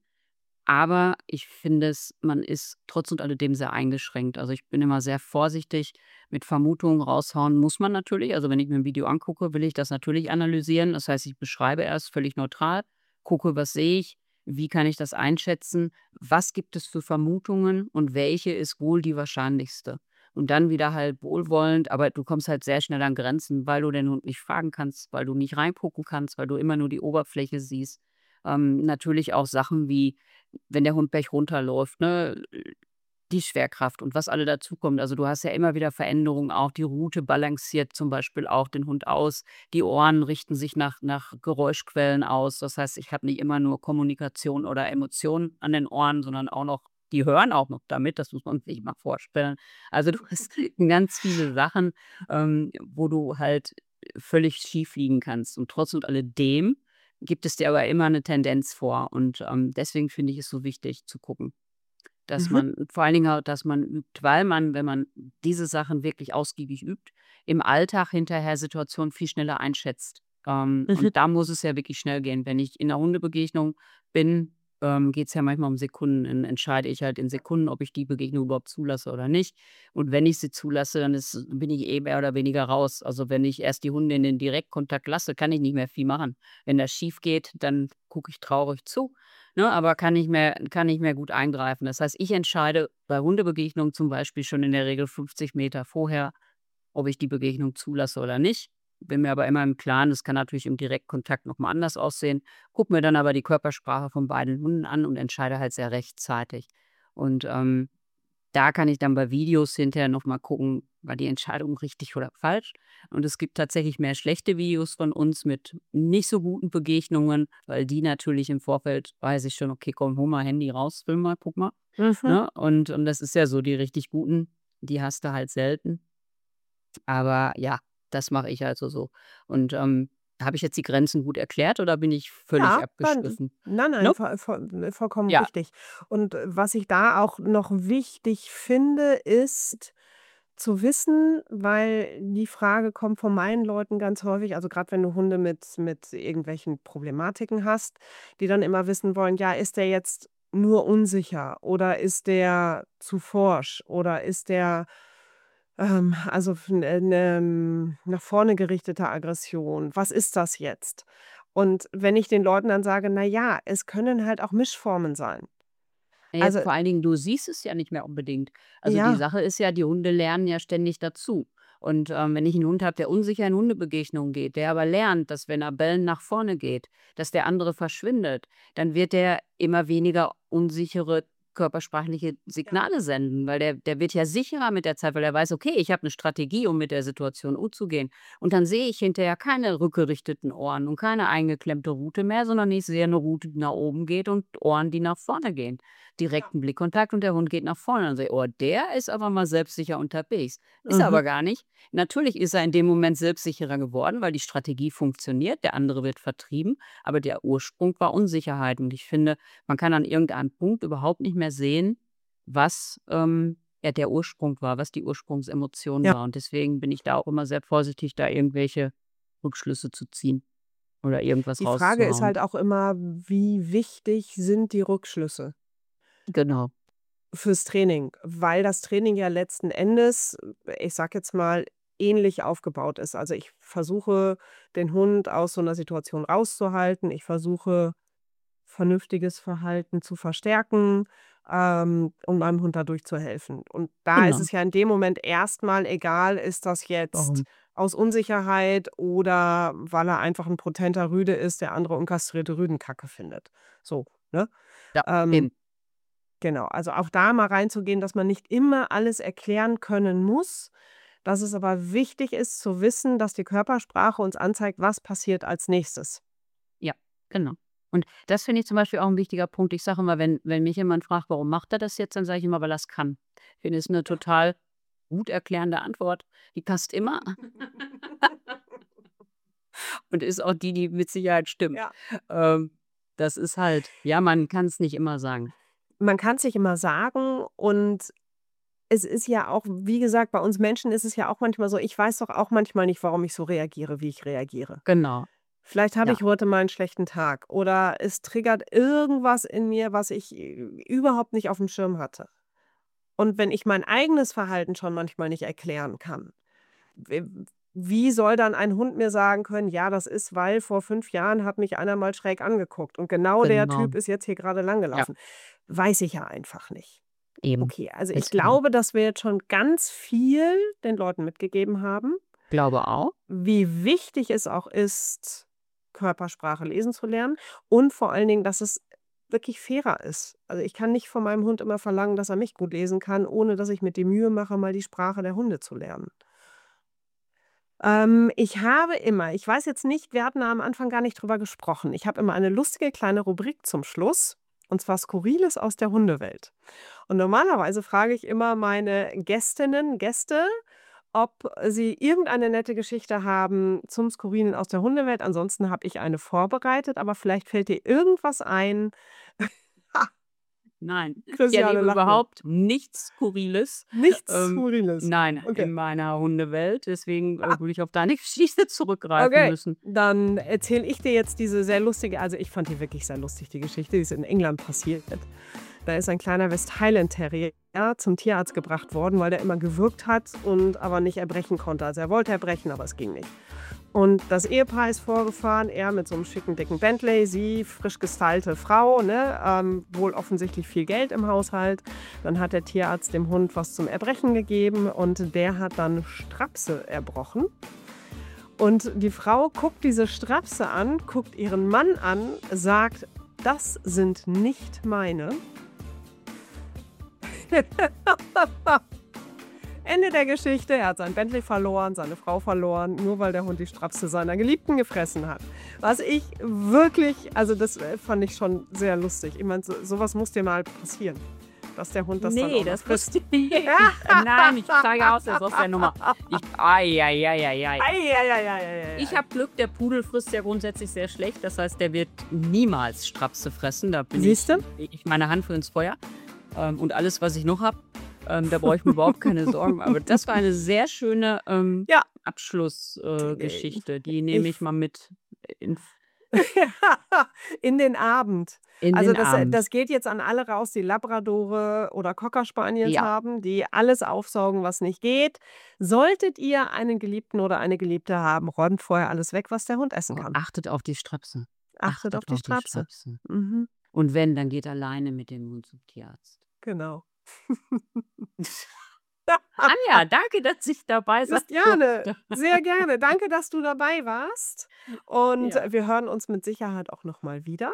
[SPEAKER 2] Aber ich finde es man ist trotz und alledem sehr eingeschränkt. Also, ich bin immer sehr vorsichtig mit Vermutungen. Raushauen muss man natürlich. Also, wenn ich mir ein Video angucke, will ich das natürlich analysieren. Das heißt, ich beschreibe erst völlig neutral, gucke, was sehe ich, wie kann ich das einschätzen, was gibt es für Vermutungen und welche ist wohl die wahrscheinlichste. Und dann wieder halt wohlwollend, aber du kommst halt sehr schnell an Grenzen, weil du den Hund nicht fragen kannst, weil du nicht reingucken kannst, weil du immer nur die Oberfläche siehst. Ähm, natürlich auch Sachen wie, wenn der Hund Berg runterläuft, ne, die Schwerkraft und was alle dazukommt. Also, du hast ja immer wieder Veränderungen auch. Die Rute balanciert zum Beispiel auch den Hund aus. Die Ohren richten sich nach nach Geräuschquellen aus. Das heißt, ich habe nicht immer nur Kommunikation oder Emotionen an den Ohren, sondern auch noch die hören auch noch damit, das muss man sich mal vorstellen. Also, du hast ganz viele Sachen, ähm, wo du halt völlig schief liegen kannst. Und trotz und alledem gibt es dir aber immer eine Tendenz vor. Und, ähm, deswegen finde ich es so wichtig zu gucken. Dass
[SPEAKER 1] Mhm.
[SPEAKER 2] man vor allen Dingen auch, dass man übt, weil man, wenn man diese Sachen wirklich ausgiebig übt, im Alltag hinterher Situationen viel schneller einschätzt. Ähm,
[SPEAKER 1] Mhm.
[SPEAKER 2] und da muss es ja wirklich schnell gehen. Wenn ich in 'ner Hundebegegnung bin, ähm, geht es ja manchmal um Sekunden. Dann entscheide ich halt in Sekunden, ob ich die Begegnung überhaupt zulasse oder nicht. Und wenn ich sie zulasse, dann ist bin ich eh mehr oder weniger raus. Also, wenn ich erst die Hunde in den Direktkontakt lasse, kann ich nicht mehr viel machen. Wenn das schief geht, dann gucke ich traurig zu. Ne, aber kann nicht mehr kann nicht mehr gut eingreifen. Das heißt, ich entscheide bei Hundebegegnungen zum Beispiel schon in der Regel fünfzig Meter vorher, ob ich die Begegnung zulasse oder nicht. Bin mir aber immer im Klaren, das kann natürlich im Direktkontakt noch mal anders aussehen, gucke mir dann aber die Körpersprache von beiden Hunden an und entscheide halt sehr rechtzeitig. Und, ähm da kann ich dann bei Videos hinterher noch mal gucken, war die Entscheidung richtig oder falsch? Und es gibt tatsächlich mehr schlechte Videos von uns mit nicht so guten Begegnungen, weil die natürlich im Vorfeld weiß ich schon: „Okay, komm, hol mal Handy raus, film mal, guck mal",
[SPEAKER 1] Mhm.
[SPEAKER 2] ne? Und und das ist ja so, die richtig guten, die hast du halt selten. Aber ja, das mache ich also so. Und, ähm, habe ich jetzt die Grenzen gut erklärt oder bin ich völlig
[SPEAKER 1] Ja, dann
[SPEAKER 2] abgeschwiffen?
[SPEAKER 1] nein, nein,
[SPEAKER 2] Ne?
[SPEAKER 1] voll voll vollkommen
[SPEAKER 2] Ja.
[SPEAKER 1] richtig. Und, äh, was ich da auch noch wichtig finde, ist zu wissen, weil die Frage kommt von meinen Leuten ganz häufig, also gerade wenn du Hunde mit mit irgendwelchen Problematiken hast, die dann immer wissen wollen: „Ja, ist der jetzt nur unsicher oder ist der zu forsch oder ist der, ähm, also, f 'ne 'ne nach vorne gerichtete Aggression. Was ist das jetzt?“ Und wenn ich den Leuten dann sage: „Na ja, es können halt auch Mischformen sein.“
[SPEAKER 2] Na ja,
[SPEAKER 1] Also
[SPEAKER 2] vor allen Dingen, du siehst es ja nicht mehr unbedingt. Also, die
[SPEAKER 1] ja,
[SPEAKER 2] Sache ist ja, die Hunde lernen ja ständig dazu. Und, ähm, wenn ich einen Hund habe, der unsicher in Hundebegegnungen geht, der aber lernt, dass, wenn er bellend nach vorne geht, dass der andere verschwindet, dann wird der immer weniger unsichere körpersprachliche
[SPEAKER 1] ja,
[SPEAKER 2] Signale senden, weil der der wird ja sicherer mit der Zeit, weil er weiß: „Okay, ich habe eine Strategie, um mit der Situation umzugehen." Und dann sehe ich hinterher keine rückgerichteten Ohren und keine eingeklemmte Rute mehr, sondern ich sehe eine Rute, die nach oben geht und Ohren, die nach vorne gehen.
[SPEAKER 1] ja.
[SPEAKER 2] Direkten Blickkontakt und der Hund geht nach vorne. Und so: „Oh, der ist aber mal selbstsicher unterwegs." Ist er
[SPEAKER 1] Mhm.
[SPEAKER 2] aber gar nicht. Natürlich ist er in dem Moment selbstsicherer geworden, weil die Strategie funktioniert, der andere wird vertrieben, aber der Ursprung war Unsicherheit. Und ich finde, man kann an irgendeinem Punkt überhaupt nicht mehr sehen, was, ähm, ja, der Ursprung war, was die Ursprungsemotion
[SPEAKER 1] Ja.
[SPEAKER 2] war. Und deswegen bin ich da auch immer sehr vorsichtig, da irgendwelche Rückschlüsse zu ziehen oder irgendwas
[SPEAKER 1] Die Frage ist
[SPEAKER 2] rauszuhauen.
[SPEAKER 1] halt auch immer, wie wichtig sind die Rückschlüsse
[SPEAKER 2] Genau.
[SPEAKER 1] fürs Training? Weil das Training ja letzten Endes, ich sage jetzt mal, ähnlich aufgebaut ist. Also, ich versuche, den Hund aus so einer Situation rauszuhalten. Ich versuche, vernünftiges Verhalten zu verstärken, ähm, um meinem Hund dadurch zu helfen. Und da ist
[SPEAKER 2] Genau.
[SPEAKER 1] es ja in dem Moment erstmal egal, ist das jetzt
[SPEAKER 2] Warum?
[SPEAKER 1] aus Unsicherheit oder weil er einfach ein potenter Rüde ist, der andere unkastrierte Rüdenkacke findet. So, ne?
[SPEAKER 2] Ja,
[SPEAKER 1] Ähm,
[SPEAKER 2] eben.
[SPEAKER 1] genau, also auch da mal reinzugehen, dass man nicht immer alles erklären können muss, dass es aber wichtig ist zu wissen, dass die Körpersprache uns anzeigt, was passiert als Nächstes.
[SPEAKER 2] Ja, genau. Und das finde ich zum Beispiel auch 'n wichtiger Punkt. Ich sage immer, wenn wenn mich jemand fragt: „Warum macht er das jetzt?", dann sage ich immer: „Weil er's kann." Ich finde, es 'ne total gut erklärende Antwort. Die passt immer und ist auch die, die mit Sicherheit stimmt.
[SPEAKER 1] Ja.
[SPEAKER 2] Ähm, das ist halt, ja, man kann's nicht immer sagen.
[SPEAKER 1] Man kann's nicht immer sagen und es ist ja auch, wie gesagt, bei uns Menschen ist es ja auch manchmal so, ich weiß doch auch manchmal nicht, warum ich so reagiere, wie ich reagiere.
[SPEAKER 2] Genau.
[SPEAKER 1] Vielleicht habe
[SPEAKER 2] Ja.
[SPEAKER 1] ich heute mal einen schlechten Tag oder es triggert irgendwas in mir, was ich, äh, überhaupt nicht auf dem Schirm hatte. Und wenn ich mein eigenes Verhalten schon manchmal nicht erklären kann, w wie soll dann ein Hund mir sagen können: „Ja, das ist, weil vor fünf Jahren hat mich einer mal schräg angeguckt und genau der
[SPEAKER 2] Genau.
[SPEAKER 1] Typ ist jetzt hier gerade
[SPEAKER 2] Ja,
[SPEAKER 1] langgelaufen.“ Weiß ich ja einfach nicht.
[SPEAKER 2] eben.
[SPEAKER 1] Okay, also ich
[SPEAKER 2] Deswegen.
[SPEAKER 1] glaube, dass wir jetzt schon ganz viel den Leuten mitgegeben haben,
[SPEAKER 2] Glaube auch.
[SPEAKER 1] wie wichtig es auch ist, Körpersprache lesen zu lernen und vor allen Dingen, dass es wirklich fairer ist. Also, ich kann nicht von meinem Hund immer verlangen, dass er mich gut lesen kann, ohne dass ich mir die Mühe mache, mal die Sprache der Hunde zu lernen. Ähm, ich habe immer ich weiß jetzt nicht, wir hatten am Anfang gar nicht drüber gesprochen. Ich habe immer eine lustige kleine Rubrik zum Schluss, und zwar Skurriles aus der Hundewelt. Und normalerweise frage ich immer meine Gästinnen, Gäste, ob sie irgendeine nette Geschichte haben zum Skurrilen aus der Hundewelt. Ansonsten habe ich eine vorbereitet, aber vielleicht fällt dir irgendwas ein.
[SPEAKER 2] Nein, ich
[SPEAKER 1] Christiane,
[SPEAKER 2] erlebe
[SPEAKER 1] lach nur.
[SPEAKER 2] überhaupt nichts Skurriles,
[SPEAKER 1] Nichts
[SPEAKER 2] ähm,
[SPEAKER 1] Skurriles.
[SPEAKER 2] nein,
[SPEAKER 1] Okay.
[SPEAKER 2] in meiner Hundewelt. Deswegen, äh, würde ich auf deine Geschichte zurückgreifen
[SPEAKER 1] Okay,
[SPEAKER 2] müssen.
[SPEAKER 1] dann erzähle ich dir jetzt diese sehr lustige, also ich fand die wirklich sehr lustig, die Geschichte, die ist in England passiert. Da ist ein kleiner West Highland Terrier zum Tierarzt gebracht worden, weil der immer gewürgt hat und aber nicht erbrechen konnte. Also er wollte erbrechen, aber es ging nicht. Und das Ehepaar ist vorgefahren, er mit so einem schicken, dicken Bentley, sie frisch gestylte Frau, ne, ähm, wohl offensichtlich viel Geld im Haushalt. Dann hat der Tierarzt dem Hund was zum Erbrechen gegeben und der hat dann Strapse erbrochen. Und die Frau guckt diese Strapse an, guckt ihren Mann an, sagt: „Das sind nicht meine.“ Ende der Geschichte. Er hat sein Bentley verloren, seine Frau verloren, nur weil der Hund die Strapse seiner Geliebten gefressen hat. Was ich wirklich, also das äh, fand ich schon sehr lustig. Ich meine, so, sowas muss dir mal passieren, dass der Hund das dann
[SPEAKER 2] Nee,
[SPEAKER 1] auch noch
[SPEAKER 2] das
[SPEAKER 1] frisst.
[SPEAKER 2] wusste ich nicht. Nein, ich steige aus jetzt aus der Nummer. Ich ei, ei, ei, ei, ei.
[SPEAKER 1] Ei, ei, ei, ei, ei, ei.
[SPEAKER 2] Ich habe Glück, der Pudel frisst ja grundsätzlich sehr schlecht. Das heißt, der wird niemals Strapse fressen. Da bin ich,
[SPEAKER 1] Siehste?
[SPEAKER 2] ich meine Hand für ins Feuer. Ähm, und alles, was ich noch habe, ähm, da brauche ich mir überhaupt keine Sorgen. Aber das war eine sehr schöne ähm,
[SPEAKER 1] Ja.
[SPEAKER 2] Abschlussgeschichte. Äh, Geschichte. Die nehme
[SPEAKER 1] Ich-
[SPEAKER 2] ich mal mit in,
[SPEAKER 1] In den Abend.
[SPEAKER 2] in
[SPEAKER 1] Also
[SPEAKER 2] den
[SPEAKER 1] das,
[SPEAKER 2] Abend.
[SPEAKER 1] das geht jetzt an alle raus, die Labradore oder Cocker Spaniels
[SPEAKER 2] Ja.
[SPEAKER 1] haben, die alles aufsaugen, was nicht geht. Solltet ihr einen Geliebten oder eine Geliebte haben, räumt vorher alles weg, was der Hund essen kann.
[SPEAKER 2] Achtet auf die Strapsen.
[SPEAKER 1] Achtet auf die Strapse.
[SPEAKER 2] Strapsen.
[SPEAKER 1] Mhm,
[SPEAKER 2] Und wenn, dann geht alleine mit dem Hund zum Tierarzt.
[SPEAKER 1] genau.
[SPEAKER 2] Anja, danke, dass ich dabei sein
[SPEAKER 1] Christiane,
[SPEAKER 2] durfte.
[SPEAKER 1] sehr gerne. Danke, dass du dabei warst. Und
[SPEAKER 2] Ja.
[SPEAKER 1] wir hören uns mit Sicherheit auch noch mal wieder.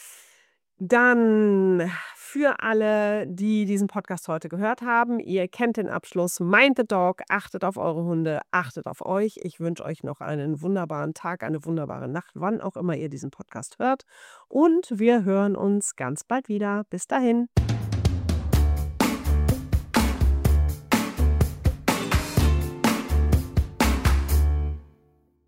[SPEAKER 1] Dann für alle, die diesen Podcast heute gehört haben, ihr kennt den Abschluss. Mind the Dog, achtet auf eure Hunde, achtet auf euch. Ich wünsche euch noch einen wunderbaren Tag, eine wunderbare Nacht, wann auch immer ihr diesen Podcast hört. Und wir hören uns ganz bald wieder. Bis dahin.